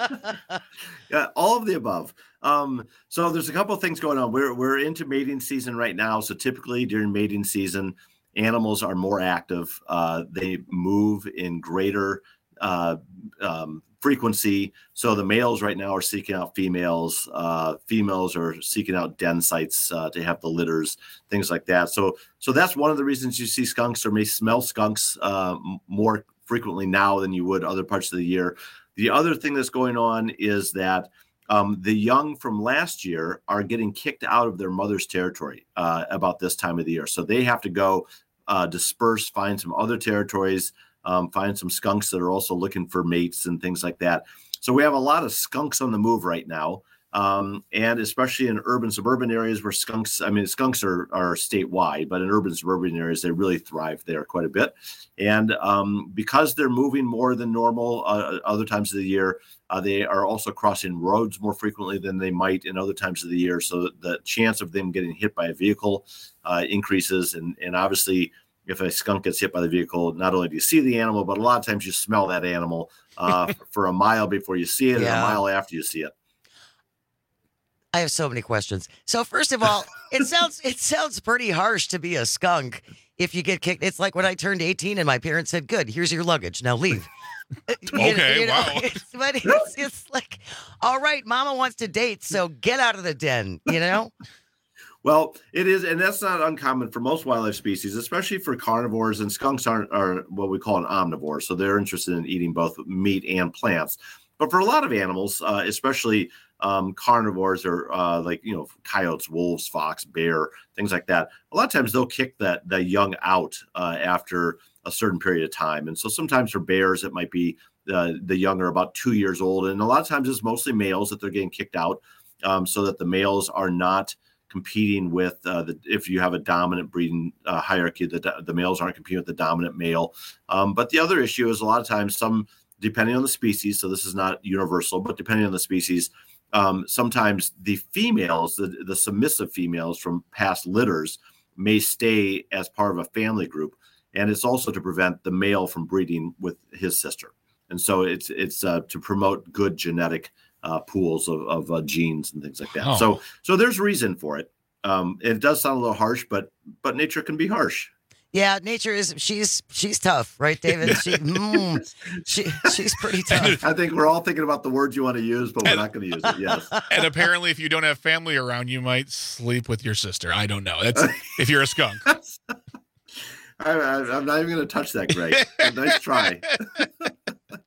yeah, all of the above. Um, so there's a couple of things going on. We're we're into mating season right now. So typically during mating season, animals are more active. Uh, they move in greater uh, um, frequency. So the males right now are seeking out females. Uh, females are seeking out den sites uh, to have the litters, things like that. So so that's one of the reasons you see skunks or may smell skunks uh, more frequently now than you would other parts of the year. The other thing that's going on is that um, the young from last year are getting kicked out of their mother's territory uh, about this time of the year. So they have to go uh, disperse, find some other territories, um, find some skunks that are also looking for mates and things like that. So we have a lot of skunks on the move right now. Um, and especially in urban suburban areas where skunks, I mean, skunks are, are statewide, but in urban suburban areas, they really thrive there quite a bit. And um, because they're moving more than normal uh, other times of the year, uh, they are also crossing roads more frequently than they might in other times of the year. So the chance of them getting hit by a vehicle uh, increases. And, and obviously, if a skunk gets hit by the vehicle, not only do you see the animal, but a lot of times you smell that animal uh, for a mile before you see it yeah. and a mile after you see it. I have so many questions. So first of all, it sounds it sounds pretty harsh to be a skunk if you get kicked. It's like when I turned eighteen and my parents said, "Good, here's your luggage. Now leave." Okay, you know, wow. It's, but it's, it's like, all right, Mama wants to date, so get out of the den. You know. Well, it is, and that's not uncommon for most wildlife species, especially for carnivores. And skunks aren't are what we call an omnivore, so they're interested in eating both meat and plants. But for a lot of animals, uh, especially um, carnivores or uh, like, you know, coyotes, wolves, fox, bear, things like that, a lot of times they'll kick that the young out uh, after a certain period of time. And so sometimes for bears, it might be uh, the young are about two years old. And a lot of times it's mostly males that they're getting kicked out um, so that the males are not competing with uh, the, if you have a dominant breeding uh, hierarchy, the, the males aren't competing with the dominant male. Um, but the other issue is a lot of times some, depending on the species, so this is not universal, but depending on the species, um, sometimes the females, the, the submissive females from past litters may stay as part of a family group. And it's also to prevent the male from breeding with his sister. And so it's it's uh, to promote good genetic uh, pools of, of uh, genes and things like that. Oh. So so there's reason for it. Um, it does sound a little harsh, but but nature can be harsh. Yeah, nature is, she's she's tough, right, David? She, mm, she She's pretty tough. I think we're all thinking about the words you want to use, but we're not going to use it, yes. And apparently, if you don't have family around, you might sleep with your sister. I don't know. That's if you're a skunk. I, I, I'm not even going to touch that, Greg. Nice try.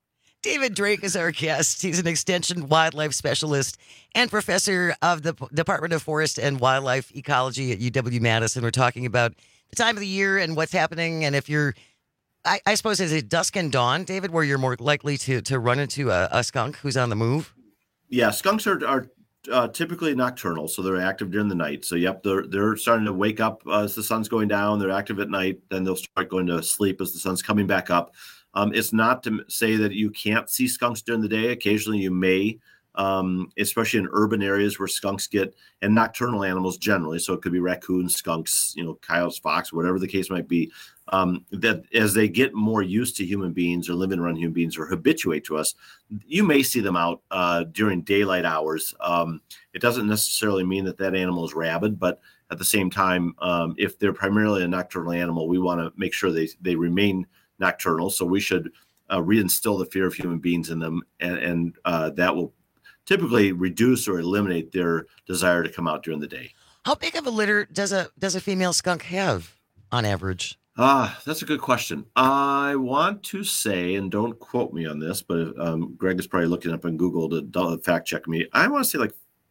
David Drake is our guest. He's an extension wildlife specialist and professor of the P- Department of Forest and Wildlife Ecology at U W-Madison. We're talking about the time of the year and what's happening. And if you're, I, I suppose, is it dusk and dawn, David, where you're more likely to, to run into a, a skunk who's on the move? Yeah, skunks are, are uh, typically nocturnal, so they're active during the night. So, yep, they're they're starting to wake up uh, as the sun's going down. They're active at night. Then they'll start going to sleep as the sun's coming back up. Um, it's not to say that you can't see skunks during the day. Occasionally you may, um, especially in urban areas where skunks get, and nocturnal animals generally, so it could be raccoons, skunks, you know, coyotes, fox, whatever the case might be, um, that as they get more used to human beings or living around human beings or habituate to us, you may see them out uh, during daylight hours. Um, it doesn't necessarily mean that that animal is rabid, but at the same time, um, if they're primarily a nocturnal animal, we want to make sure they, they remain nocturnal. So we should uh, reinstill the fear of human beings in them, and, and uh, that will typically reduce or eliminate their desire to come out during the day. How big of a litter does a does a female skunk have on average? Ah, that's a good question. I want to say, and don't quote me on this, but um, Greg is probably looking up on Google to fact check me. I want to say like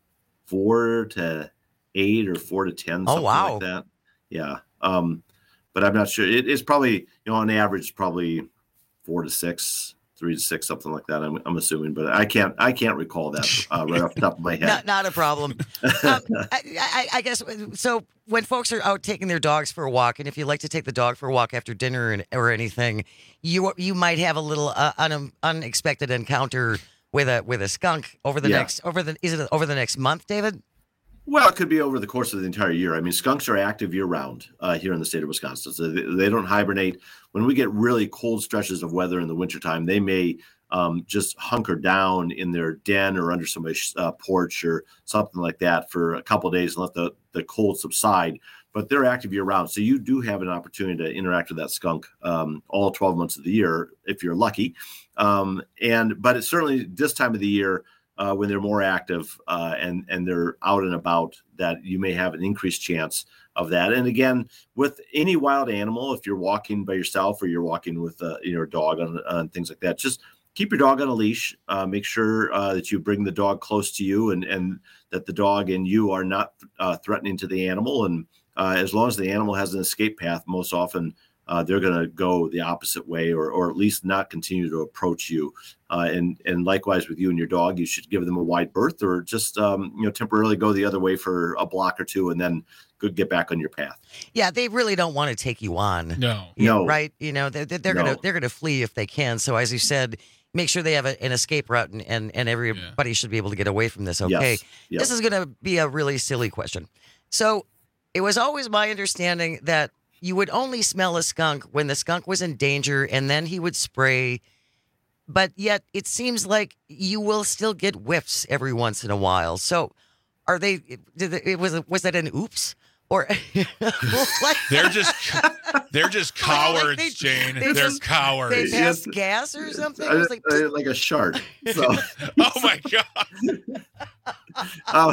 four to eight or four to ten. Oh, wow. Like that. Yeah. Um, but I'm not sure. It is probably, you know, on average, probably four to six, three to six, something like that. I'm, I'm assuming, but I can't, I can't recall that uh, right off the top of my head. Not, not a problem. um, I, I, I guess so. When folks are out taking their dogs for a walk, and if you like to take the dog for a walk after dinner and, or anything, you you might have a little uh, un, unexpected encounter with a with a skunk over the Yeah. next over the is it over the next month, David? Well, it could be over the course of the entire year. I mean, skunks are active year-round uh, here in the state of Wisconsin. So they, they don't hibernate. When we get really cold stretches of weather in the wintertime, they may um, just hunker down in their den or under somebody's uh, porch or something like that for a couple of days and let the, the cold subside. But they're active year-round. So you do have an opportunity to interact with that skunk um, all twelve months of the year if you're lucky. Um, and But it's certainly this time of the year, Uh, when they're more active uh, and and they're out and about, that you may have an increased chance of that. And again, with any wild animal, if you're walking by yourself or you're walking with uh, your dog on, on things like that, just keep your dog on a leash. Uh, make sure uh, that you bring the dog close to you, and and that the dog and you are not uh, threatening to the animal. And uh, as long as the animal has an escape path, most often Uh, they're going to go the opposite way, or or at least not continue to approach you. Uh, and and likewise with you and your dog, you should give them a wide berth, or just um, you know temporarily go the other way for a block or two, and then go get back on your path. Yeah, they really don't want to take you on. No, You- no, right? You know, they're, they're No. gonna they're gonna flee if they can. So as you said, make sure they have a, an escape route, and, and and everybody should be able to get away from this. Okay, Yes, yes. this is gonna be a really silly question. So it was always my understanding that you would only smell a skunk when the skunk was in danger, and then he would spray. But yet it seems like you will still get whiffs every once in a while. So are they, did it, was, was that an oops? Or like, They're just they're just cowards, they- Jane. they They're just- cowards. they passed gas or something? It was like, Uh, like a shark. So, oh my god. um,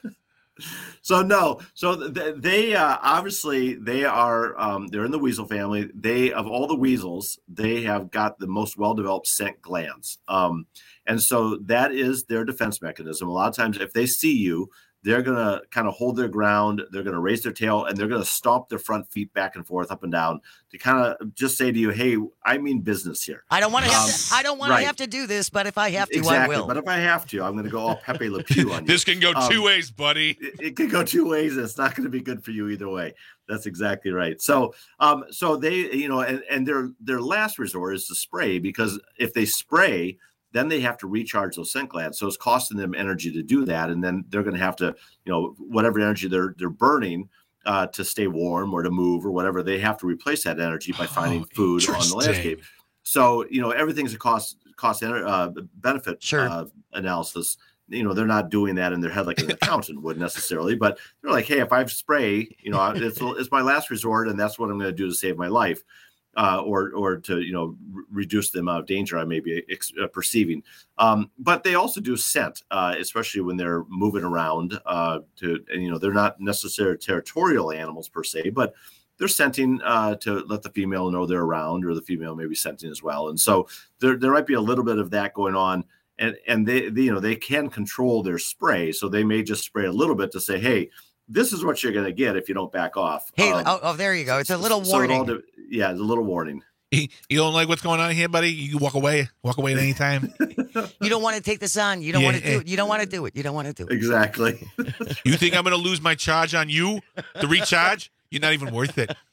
so no, so th- they uh, obviously they are um, they're in the weasel family. They, of all the weasels, they have got the most well-developed scent glands, um, and so that is their defense mechanism. A lot of times, if they see you, they're going to kind of hold their ground. They're going to raise their tail, and they're going to stomp their front feet back and forth, up and down, to kind of just say to you, "Hey, I mean business here." I don't want to have Um, to, I don't want to right. have to do this, but if I have to, Exactly. I will. But if I have to, I'm going to go all Pepe Le Pew on you. This can go Um, two ways, buddy. It, it could go two ways. And it's not going to be good for you either way. That's exactly right. So, um, so they, you know, and, and their their last resort is to spray, because if they spray, then they have to recharge those scent glands. So it's costing them energy to do that, and then they're going to have to, you know, whatever energy they're they're burning uh, to stay warm or to move or whatever, they have to replace that energy by finding Oh, food on the interesting. landscape. So, you know, everything's a cost cost ener- uh, benefit Sure. uh, analysis. You know, they're not doing that in their head like an accountant would necessarily, but they're like, hey, if I spray, you know, it's it's my last resort, and that's what I'm going to do to save my life, uh, or or to you know r- reduce the amount of danger I may be ex- uh, perceiving. Um, but they also do scent, uh, especially when they're moving around. Uh, to and, you know, they're not necessarily territorial animals per se, but they're scenting uh, to let the female know they're around, or the female may be scenting as well. And so there there might be a little bit of that going on. And and they, they you know they can control their spray, so they may just spray a little bit to say, hey, this is what you're going to get if you don't back off. Hey, um, oh, oh, there you go. It's a little so warning. it all de- yeah, it's a little warning. You don't like what's going on here, buddy? You walk away. Walk away at any time. You don't want to take this on. You don't Yeah, want to do yeah. it. You don't want to do it. You don't want to do it. Exactly. You think I'm going to lose my charge on you to recharge? You're not even worth it.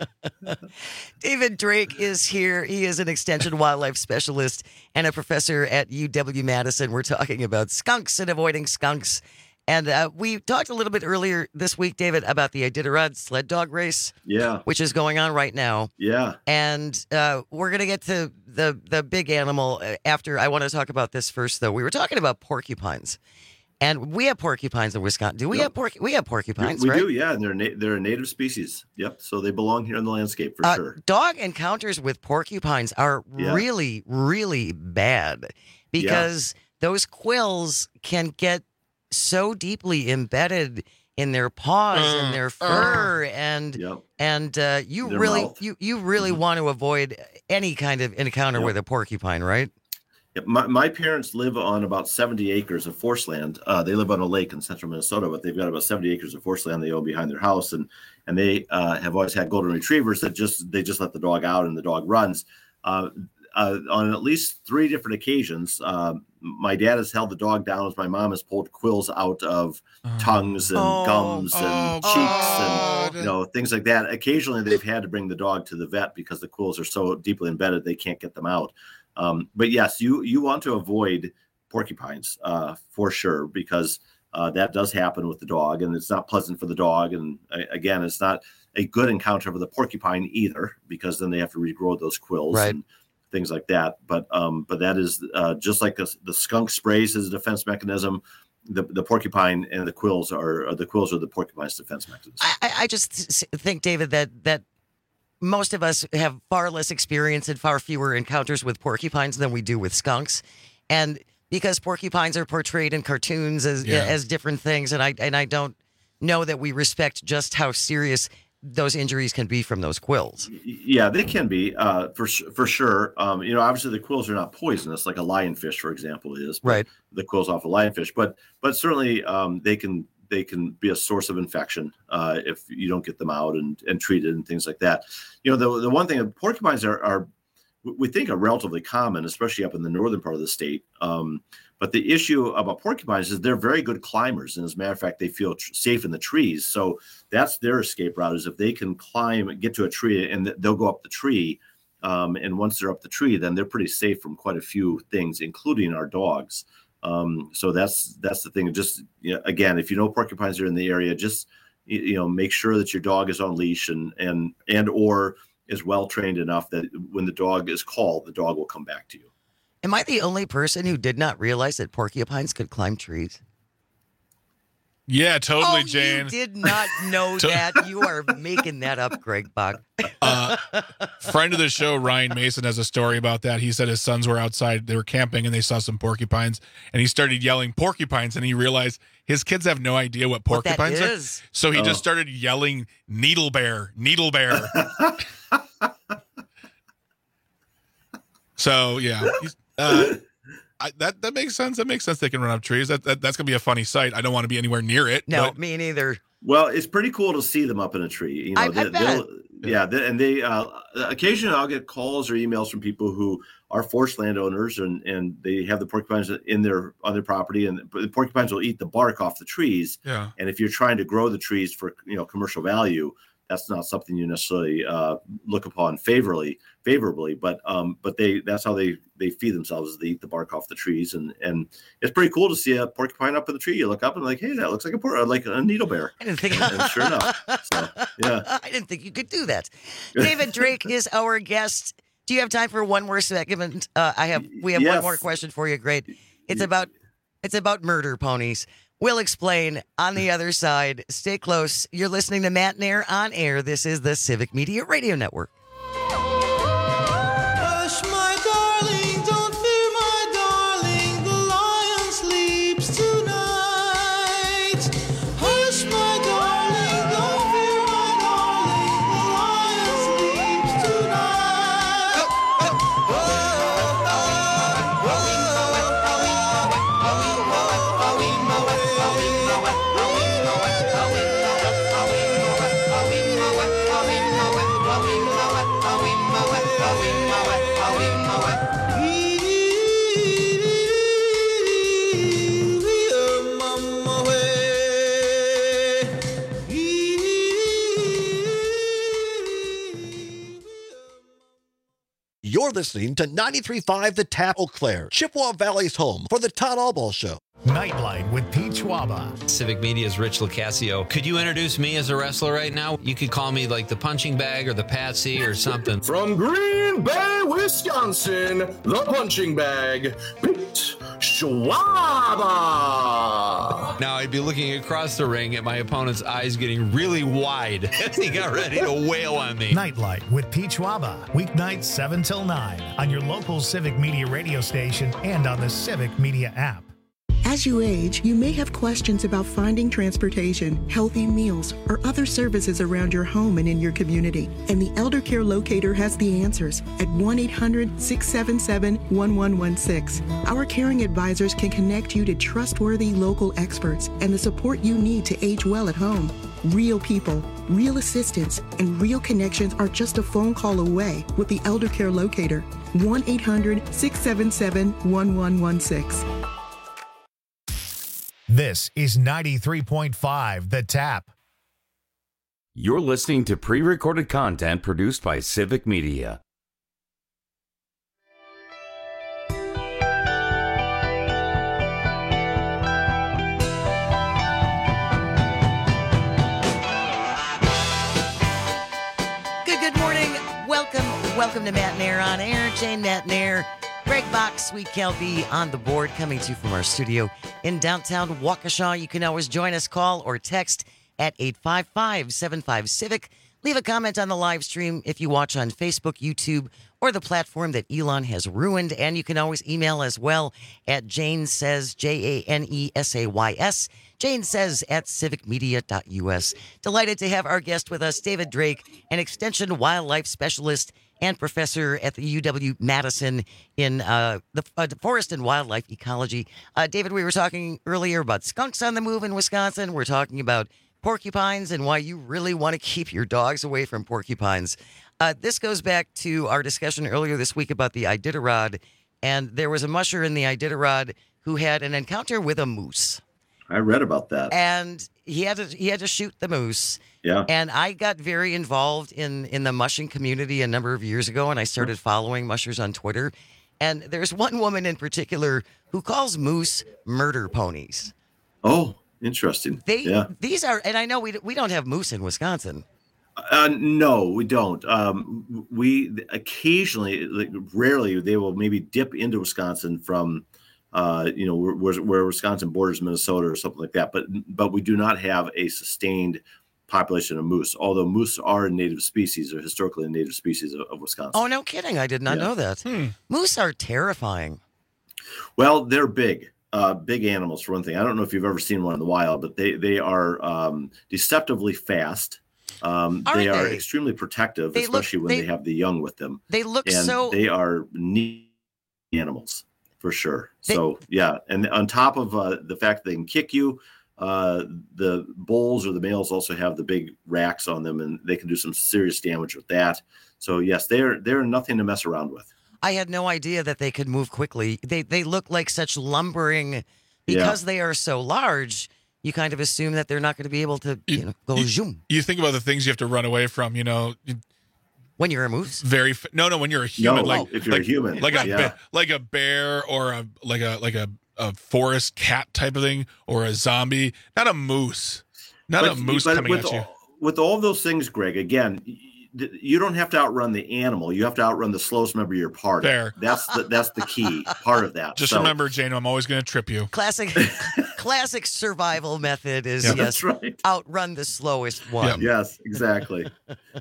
David Drake is here. He is an extension wildlife specialist and a professor at U W Madison. We're talking about skunks and avoiding skunks. And uh, we talked a little bit earlier this week, David, about the Iditarod sled dog race. Yeah. Which is going on right now. Yeah. And uh, we're going to get to the, the big animal after. I want to talk about this first, though. We were talking about porcupines. And we have porcupines in Wisconsin. Do we Yep. have porc- We have porcupines, we right? do, yeah, and they're na- they're a native species. Yep, so they belong here in the landscape for Uh, sure. Dog encounters with porcupines are Yeah. really, really bad because those quills can get so deeply embedded in their paws Uh, and their fur, and Yep. and uh, you Their really mouth. you you really want to avoid any kind of encounter Yep. with a porcupine, right? Yep. My, my parents live on about seventy acres of forest land. Uh, they live on a lake in central Minnesota, but they've got about seventy acres of forest land they own behind their house, and and they uh, have always had golden retrievers that just they just let the dog out and the dog runs. Uh, uh, on at least three different occasions, uh, my dad has held the dog down as my mom has pulled quills out of tongues and Oh. gums and Oh, cheeks God. and you know things like that. Occasionally, they've had to bring the dog to the vet because the quills are so deeply embedded they can't get them out. Um, but yes, you you want to avoid porcupines uh, for sure, because uh, that does happen with the dog, and it's not pleasant for the dog. And uh, again, it's not a good encounter with a porcupine either, because then they have to regrow those quills Right. and things like that. But um, but that is uh, just like the, the skunk sprays as a defense mechanism. The, the porcupine and the quills are, are the quills are the porcupine's defense mechanism. I, I- I just s- think, David, that that most of us have far less experience and far fewer encounters with porcupines than we do with skunks, and because porcupines are portrayed in cartoons as Yeah. as different things, and I and I don't know that we respect just how serious those injuries can be from those quills. Yeah, they can be uh, for su- for sure. Um, you know, obviously the quills are not poisonous like a lionfish, for example, is. But Right. The quills off a lionfish, but but certainly um, they can they can be a source of infection uh, if you don't get them out and, and treated and things like that. You know, the the one thing, porcupines are, are we think are relatively common, especially up in the northern part of the state. Um, but the issue about porcupines is they're very good climbers, and as a matter of fact, they feel tr- safe in the trees. So that's their escape route, is if they can climb, get to a tree, and th- they'll go up the tree. Um, and once they're up the tree, then they're pretty safe from quite a few things, including our dogs. Um, so that's that's the thing. Just you know, again, if you know porcupines are in the area, just you, you know make sure that your dog is on leash and and and or is well trained enough that when the dog is called, the dog will come back to you. Am I the only person who did not realize that porcupines could climb trees? Yeah, totally, oh, Jane. you did not know To- that. You are making that up, Greg Bach. Uh, friend of the show, Ryan Mason, has a story about that. He said his sons were outside, they were camping, and they saw some porcupines, and he started yelling porcupines, and he realized his kids have no idea what What that porcupines are. is. So he Oh. just started yelling needle bear, needle bear. So yeah, he's- uh, I, that that makes sense. That makes sense. They can run up trees. That, that that's gonna be a funny sight. I don't want to be anywhere near it. No, but me neither. Well, it's pretty cool to see them up in a tree. You know, I- I they, bet. they'll- yeah, they, and they uh, occasionally I'll get calls or emails from people who are forest landowners, and and they have the porcupines in their on their property, and the porcupines will eat the bark off the trees. Yeah. And if you're trying to grow the trees for you know commercial value, that's not something you necessarily uh, look upon favorably. Favorably, but um, but they that's how they they feed themselves. Is they eat the bark off the trees, and and it's pretty cool to see a porcupine up in the tree. You look up and like, hey, that looks like a por- like a needle bear. I didn't think. And sure enough, so yeah. I didn't think you could do that. David Drake is our guest. Do you have time for one more segment? Uh, I have. We have one Yes. more question for you. Great. It's about. It's about murder ponies. We'll explain on the other side. Stay close. You're listening to Matt Nair on air. This is the Civic Media Radio Network. Hush, my darling, don't fear, my darling, the lion sleeps tonight. Hush, my darling, don't fear, my darling, the lion You're listening to ninety-three point five The Tap Eau Claire, Chippewa Valley's home for the Todd Albaugh Show. Nightlight with Pete Schwaba. Civic Media's Rich Lucasio. Could you introduce me as a wrestler right now? You could call me like the punching bag or the patsy or something. From Green Bay, Wisconsin, the punching bag, Pete Schwaba. Now I'd be looking across the ring at my opponent's eyes getting really wide as he got ready to wail on me. Nightlight with Pete Schwaba. Weeknights seven till nine on your local Civic Media radio station and on the Civic Media app. As you age, you may have questions about finding transportation, healthy meals, or other services around your home and in your community. And the Elder Care Locator has the answers at one eight hundred, six seven seven, one one one six. Our caring advisors can connect you to trustworthy local experts and the support you need to age well at home. Real people, real assistance, and real connections are just a phone call away with the Elder Care Locator. one eight hundred, six seven seven, one one one six. This is ninety-three point five The Tap. You're listening to pre-recorded content produced by Civic Media. Good, good morning. Welcome, welcome to Matt Nair on Air. Jane Matt Nair. Greg Box, Sweet Kelby on the board, coming to you from our studio in downtown Waukesha. You can always join us, call or text at eight five five, seven five, CIVIC. Leave a comment on the live stream if you watch on Facebook, YouTube, or the platform that Elon has ruined. And you can always email as well at Jane Says, J A N E S A Y S, Jane Says at civic media dot U S. Delighted to have our guest with us, David Drake, an extension wildlife specialist and professor at the U W-Madison in uh, the uh, forest and wildlife ecology. Uh, David, we were talking earlier about skunks on the move in Wisconsin. We're talking about porcupines and why you really want to keep your dogs away from porcupines. Uh, this goes back to our discussion earlier this week about the Iditarod, and there was a musher in the Iditarod who had an encounter with a moose. I read about that. And he had to he had to shoot the moose. Yeah. And I got very involved in in the mushing community a number of years ago, and I started following mushers on Twitter. And there's one woman in particular who calls moose murder ponies. Oh, interesting. They yeah. These are, and I know we we don't have moose in Wisconsin. Uh, no, we don't. Um, we occasionally, like, rarely, they will maybe dip into Wisconsin from. Uh, you know, where, where Wisconsin borders Minnesota or something like that. But but we do not have a sustained population of moose, although moose are a native species or historically a native species of, of Wisconsin. Oh, no kidding. I did not Yeah. know that. Hmm. Moose are terrifying. Well, they're big, uh, big animals for one thing. I don't know if you've ever seen one in the wild, but they, they are um, deceptively fast. Um, Are they are they? extremely protective, They look- especially when they- they have the young with them. They look and so... they are neat animals for sure. So yeah, and on top of uh, the fact that they can kick you, uh, the bulls or the males also have the big racks on them, and they can do some serious damage with that. So yes, they're they're nothing to mess around with. I had no idea that they could move quickly. They they look like such lumbering, because they are so large. You kind of assume that they're not going to be able to, you know, go you, zoom. You think about the things you have to run away from, you know. When you're a moose? Very f- no, no. When you're a human, No, like if you're a like, human, like a yeah. ba- like a bear or a like a like a, a forest cat type of thing, or a zombie, not a moose, not But- a moose but coming with at you. all, with all those things, Greg, again, y- you don't have to outrun the animal. You have to outrun the slowest member of your party. Fair. That's the that's the key part of that. Just So- remember, Jane, I'm always going to trip you. Classic, classic survival method is Yeah. yes, That's right. outrun the slowest one. Yes, exactly.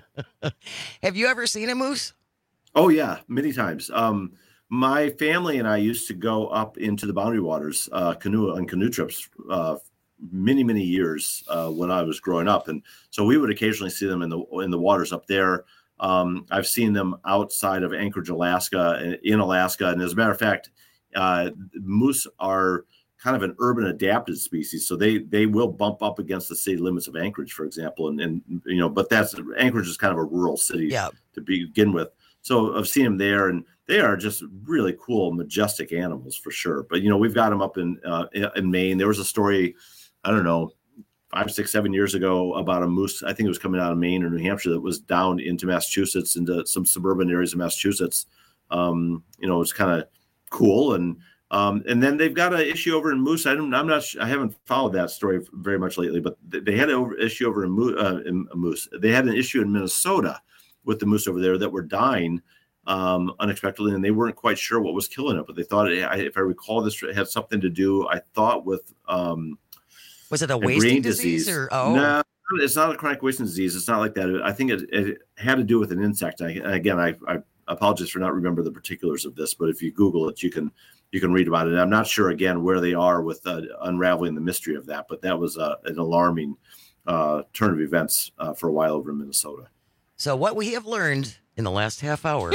Have you ever seen a moose? Oh yeah, many times. Um, my family and I used to go up into the Boundary Waters uh, canoe on canoe trips uh, many many years uh, when I was growing up, and so we would occasionally see them in the in the waters up there. Um, I've seen them outside of Anchorage, Alaska, in Alaska, and as a matter of fact, uh, moose are kind of an urban adapted species, so they they will bump up against the city limits of Anchorage, for example, and and you know, but that's Anchorage is kind of a rural city Yeah. to begin with. So I've seen them there, and they are just really cool, majestic animals for sure. But you know, we've got them up in uh, in Maine. There was a story, I don't know, five, six, seven years ago about a moose. I think it was coming out of Maine or New Hampshire that was down into Massachusetts, into some suburban areas of Massachusetts, um, you know, it's kind of cool. And um, and then they've got an issue over in Moose. I don't, I'm not, I haven't followed that story very much lately, but they had an issue over in, Mo- uh, in Moose. They had an issue in Minnesota with the moose over there that were dying um, unexpectedly, and they weren't quite sure what was killing it. But they thought, it, if I recall, this had something to do, I thought, with um, was it a, a wasting disease, disease or oh? No, it's not a chronic wasting disease. It's not like that. I think it, it had to do with an insect. I, again, I, I apologize for not remember the particulars of this, but if you Google it, you can you can read about it. I'm not sure again where they are with uh, unraveling the mystery of that, but that was uh, an alarming uh, turn of events uh, for a while over in Minnesota. So what we have learned in the last half hour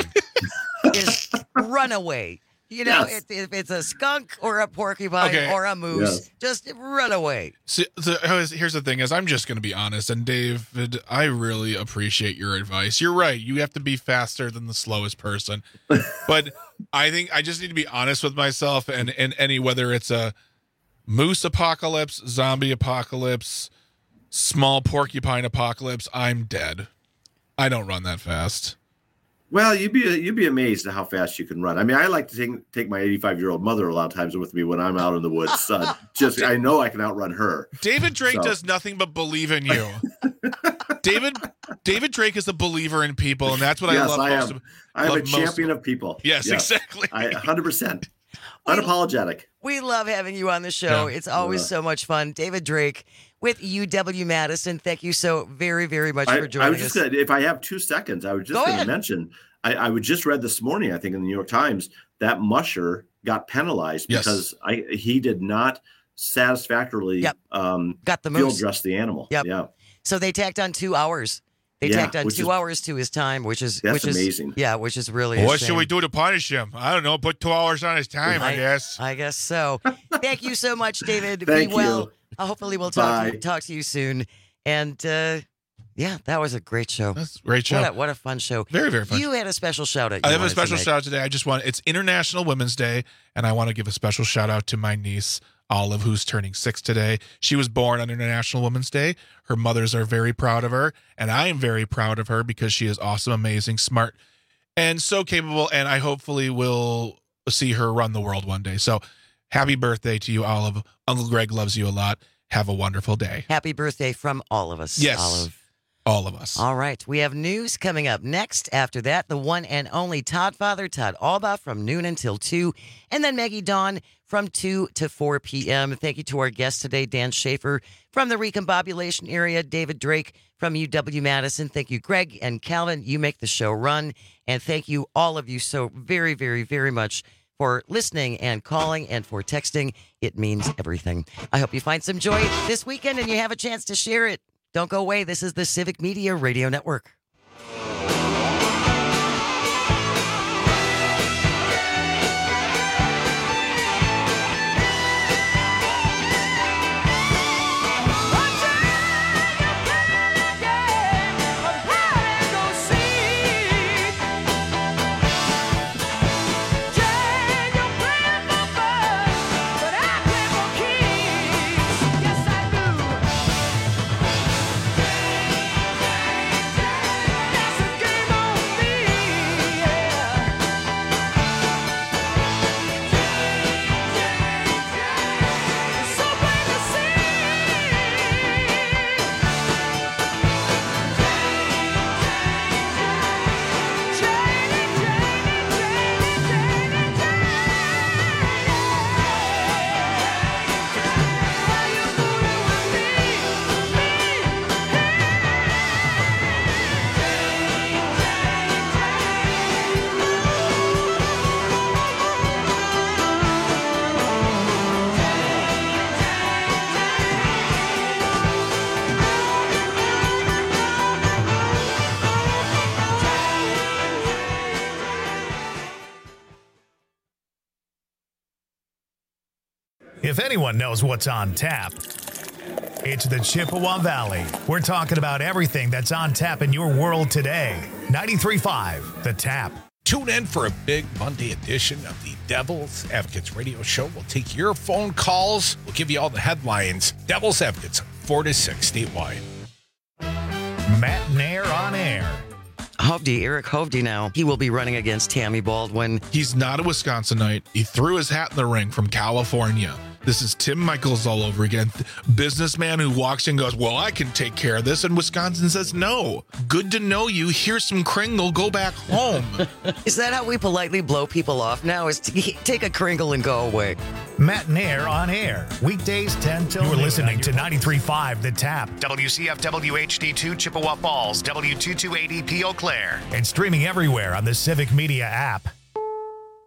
is run away. You know, yes. if, if it's a skunk or a porcupine okay. or a moose, yes. just run away. So, so here's the thing is I'm just going to be honest. And David, I really appreciate your advice. You're right. You have to be faster than the slowest person. But I think I just need to be honest with myself and, and any, whether it's a moose apocalypse, zombie apocalypse, small porcupine apocalypse, I'm dead. I don't run that fast. Well, you'd be you'd be amazed at how fast you can run. I mean, I like to take take my eighty-five-year-old mother a lot of times with me when I'm out in the woods. Uh, just I know I can outrun her. David Drake so. does nothing but believe in you. David David Drake is a believer in people, and that's what yes, I love I most. am. Of, I am a most champion of, of people. Yes, yes. exactly. I one hundred percent unapologetic. We love having you on the show. Yeah. It's always yeah. so much fun. David Drake with U W Madison. Thank you so very, very much I, for joining I was just us. Gonna, if I have two seconds, I was just going to mention. I, I would just read this morning, I think, in the New York Times that Musher got penalized yes. because I, he did not satisfactorily yep. um, got the field moose. dress the animal. Yep. Yeah. So they tacked on two hours. They yeah, tacked on two is, hours to his time, which is that's which amazing. Is, yeah, which is really. Well, what shame. should we do to punish him? I don't know. Put two hours on his time, I, I guess. I guess so. Thank you so much, David. Thank Be well. you. Uh, hopefully, we'll talk to, you, talk to you soon. And. Uh, Yeah, that was a great show. That's a great show. What a, what a fun show. Very, very fun. You had a special shout out. I have a special shout out today. I just want, it's International Women's Day, and I want to give a special shout out to my niece, Olive, who's turning six today. She was born on International Women's Day. Her mothers are very proud of her, and I am very proud of her because she is awesome, amazing, smart, and so capable, and I hopefully will see her run the world one day. So happy birthday to you, Olive. Uncle Greg loves you a lot. Have a wonderful day. Happy birthday from all of us, yes. Olive. All of us. All right. We have news coming up next. After that, the one and only Todd Father, Todd Alba, from noon until two. And then Maggie Dawn from two to four p.m. Thank you to our guest today, Dan Schaefer from the Recombobulation area, David Drake from U W Madison. Thank you, Greg and Calvin. You make the show run. And thank you, all of you, so very, very, very much for listening and calling and for texting. It means everything. I hope you find some joy this weekend and you have a chance to share it. Don't go away. This is the Civic Media Radio Network. If anyone knows what's on tap, it's the Chippewa Valley. We're talking about everything that's on tap in your world today. ninety-three point five, The Tap. Tune in for a big Monday edition of the Devil's Advocates radio show. We'll take your phone calls. We'll give you all the headlines. Devil's Advocates, four to six statewide. Matt Nair on air. Hovde, Eric Hovde now. He will be running against Tammy Baldwin. He's not a Wisconsinite. He threw his hat in the ring from California. This is Tim Michaels all over again. Businessman who walks in and goes, well, I can take care of this. And Wisconsin says, no. Good to know you. Here's some Kringle. Go back home. Is that how we politely blow people off now? Is to take a Kringle and go away? Matt and Air on air. Weekdays ten till You're listening to ninety-three point five The Tap. W C F W H D two Chippewa Falls. W two two eight E P Eau Claire. And streaming everywhere on the Civic Media app.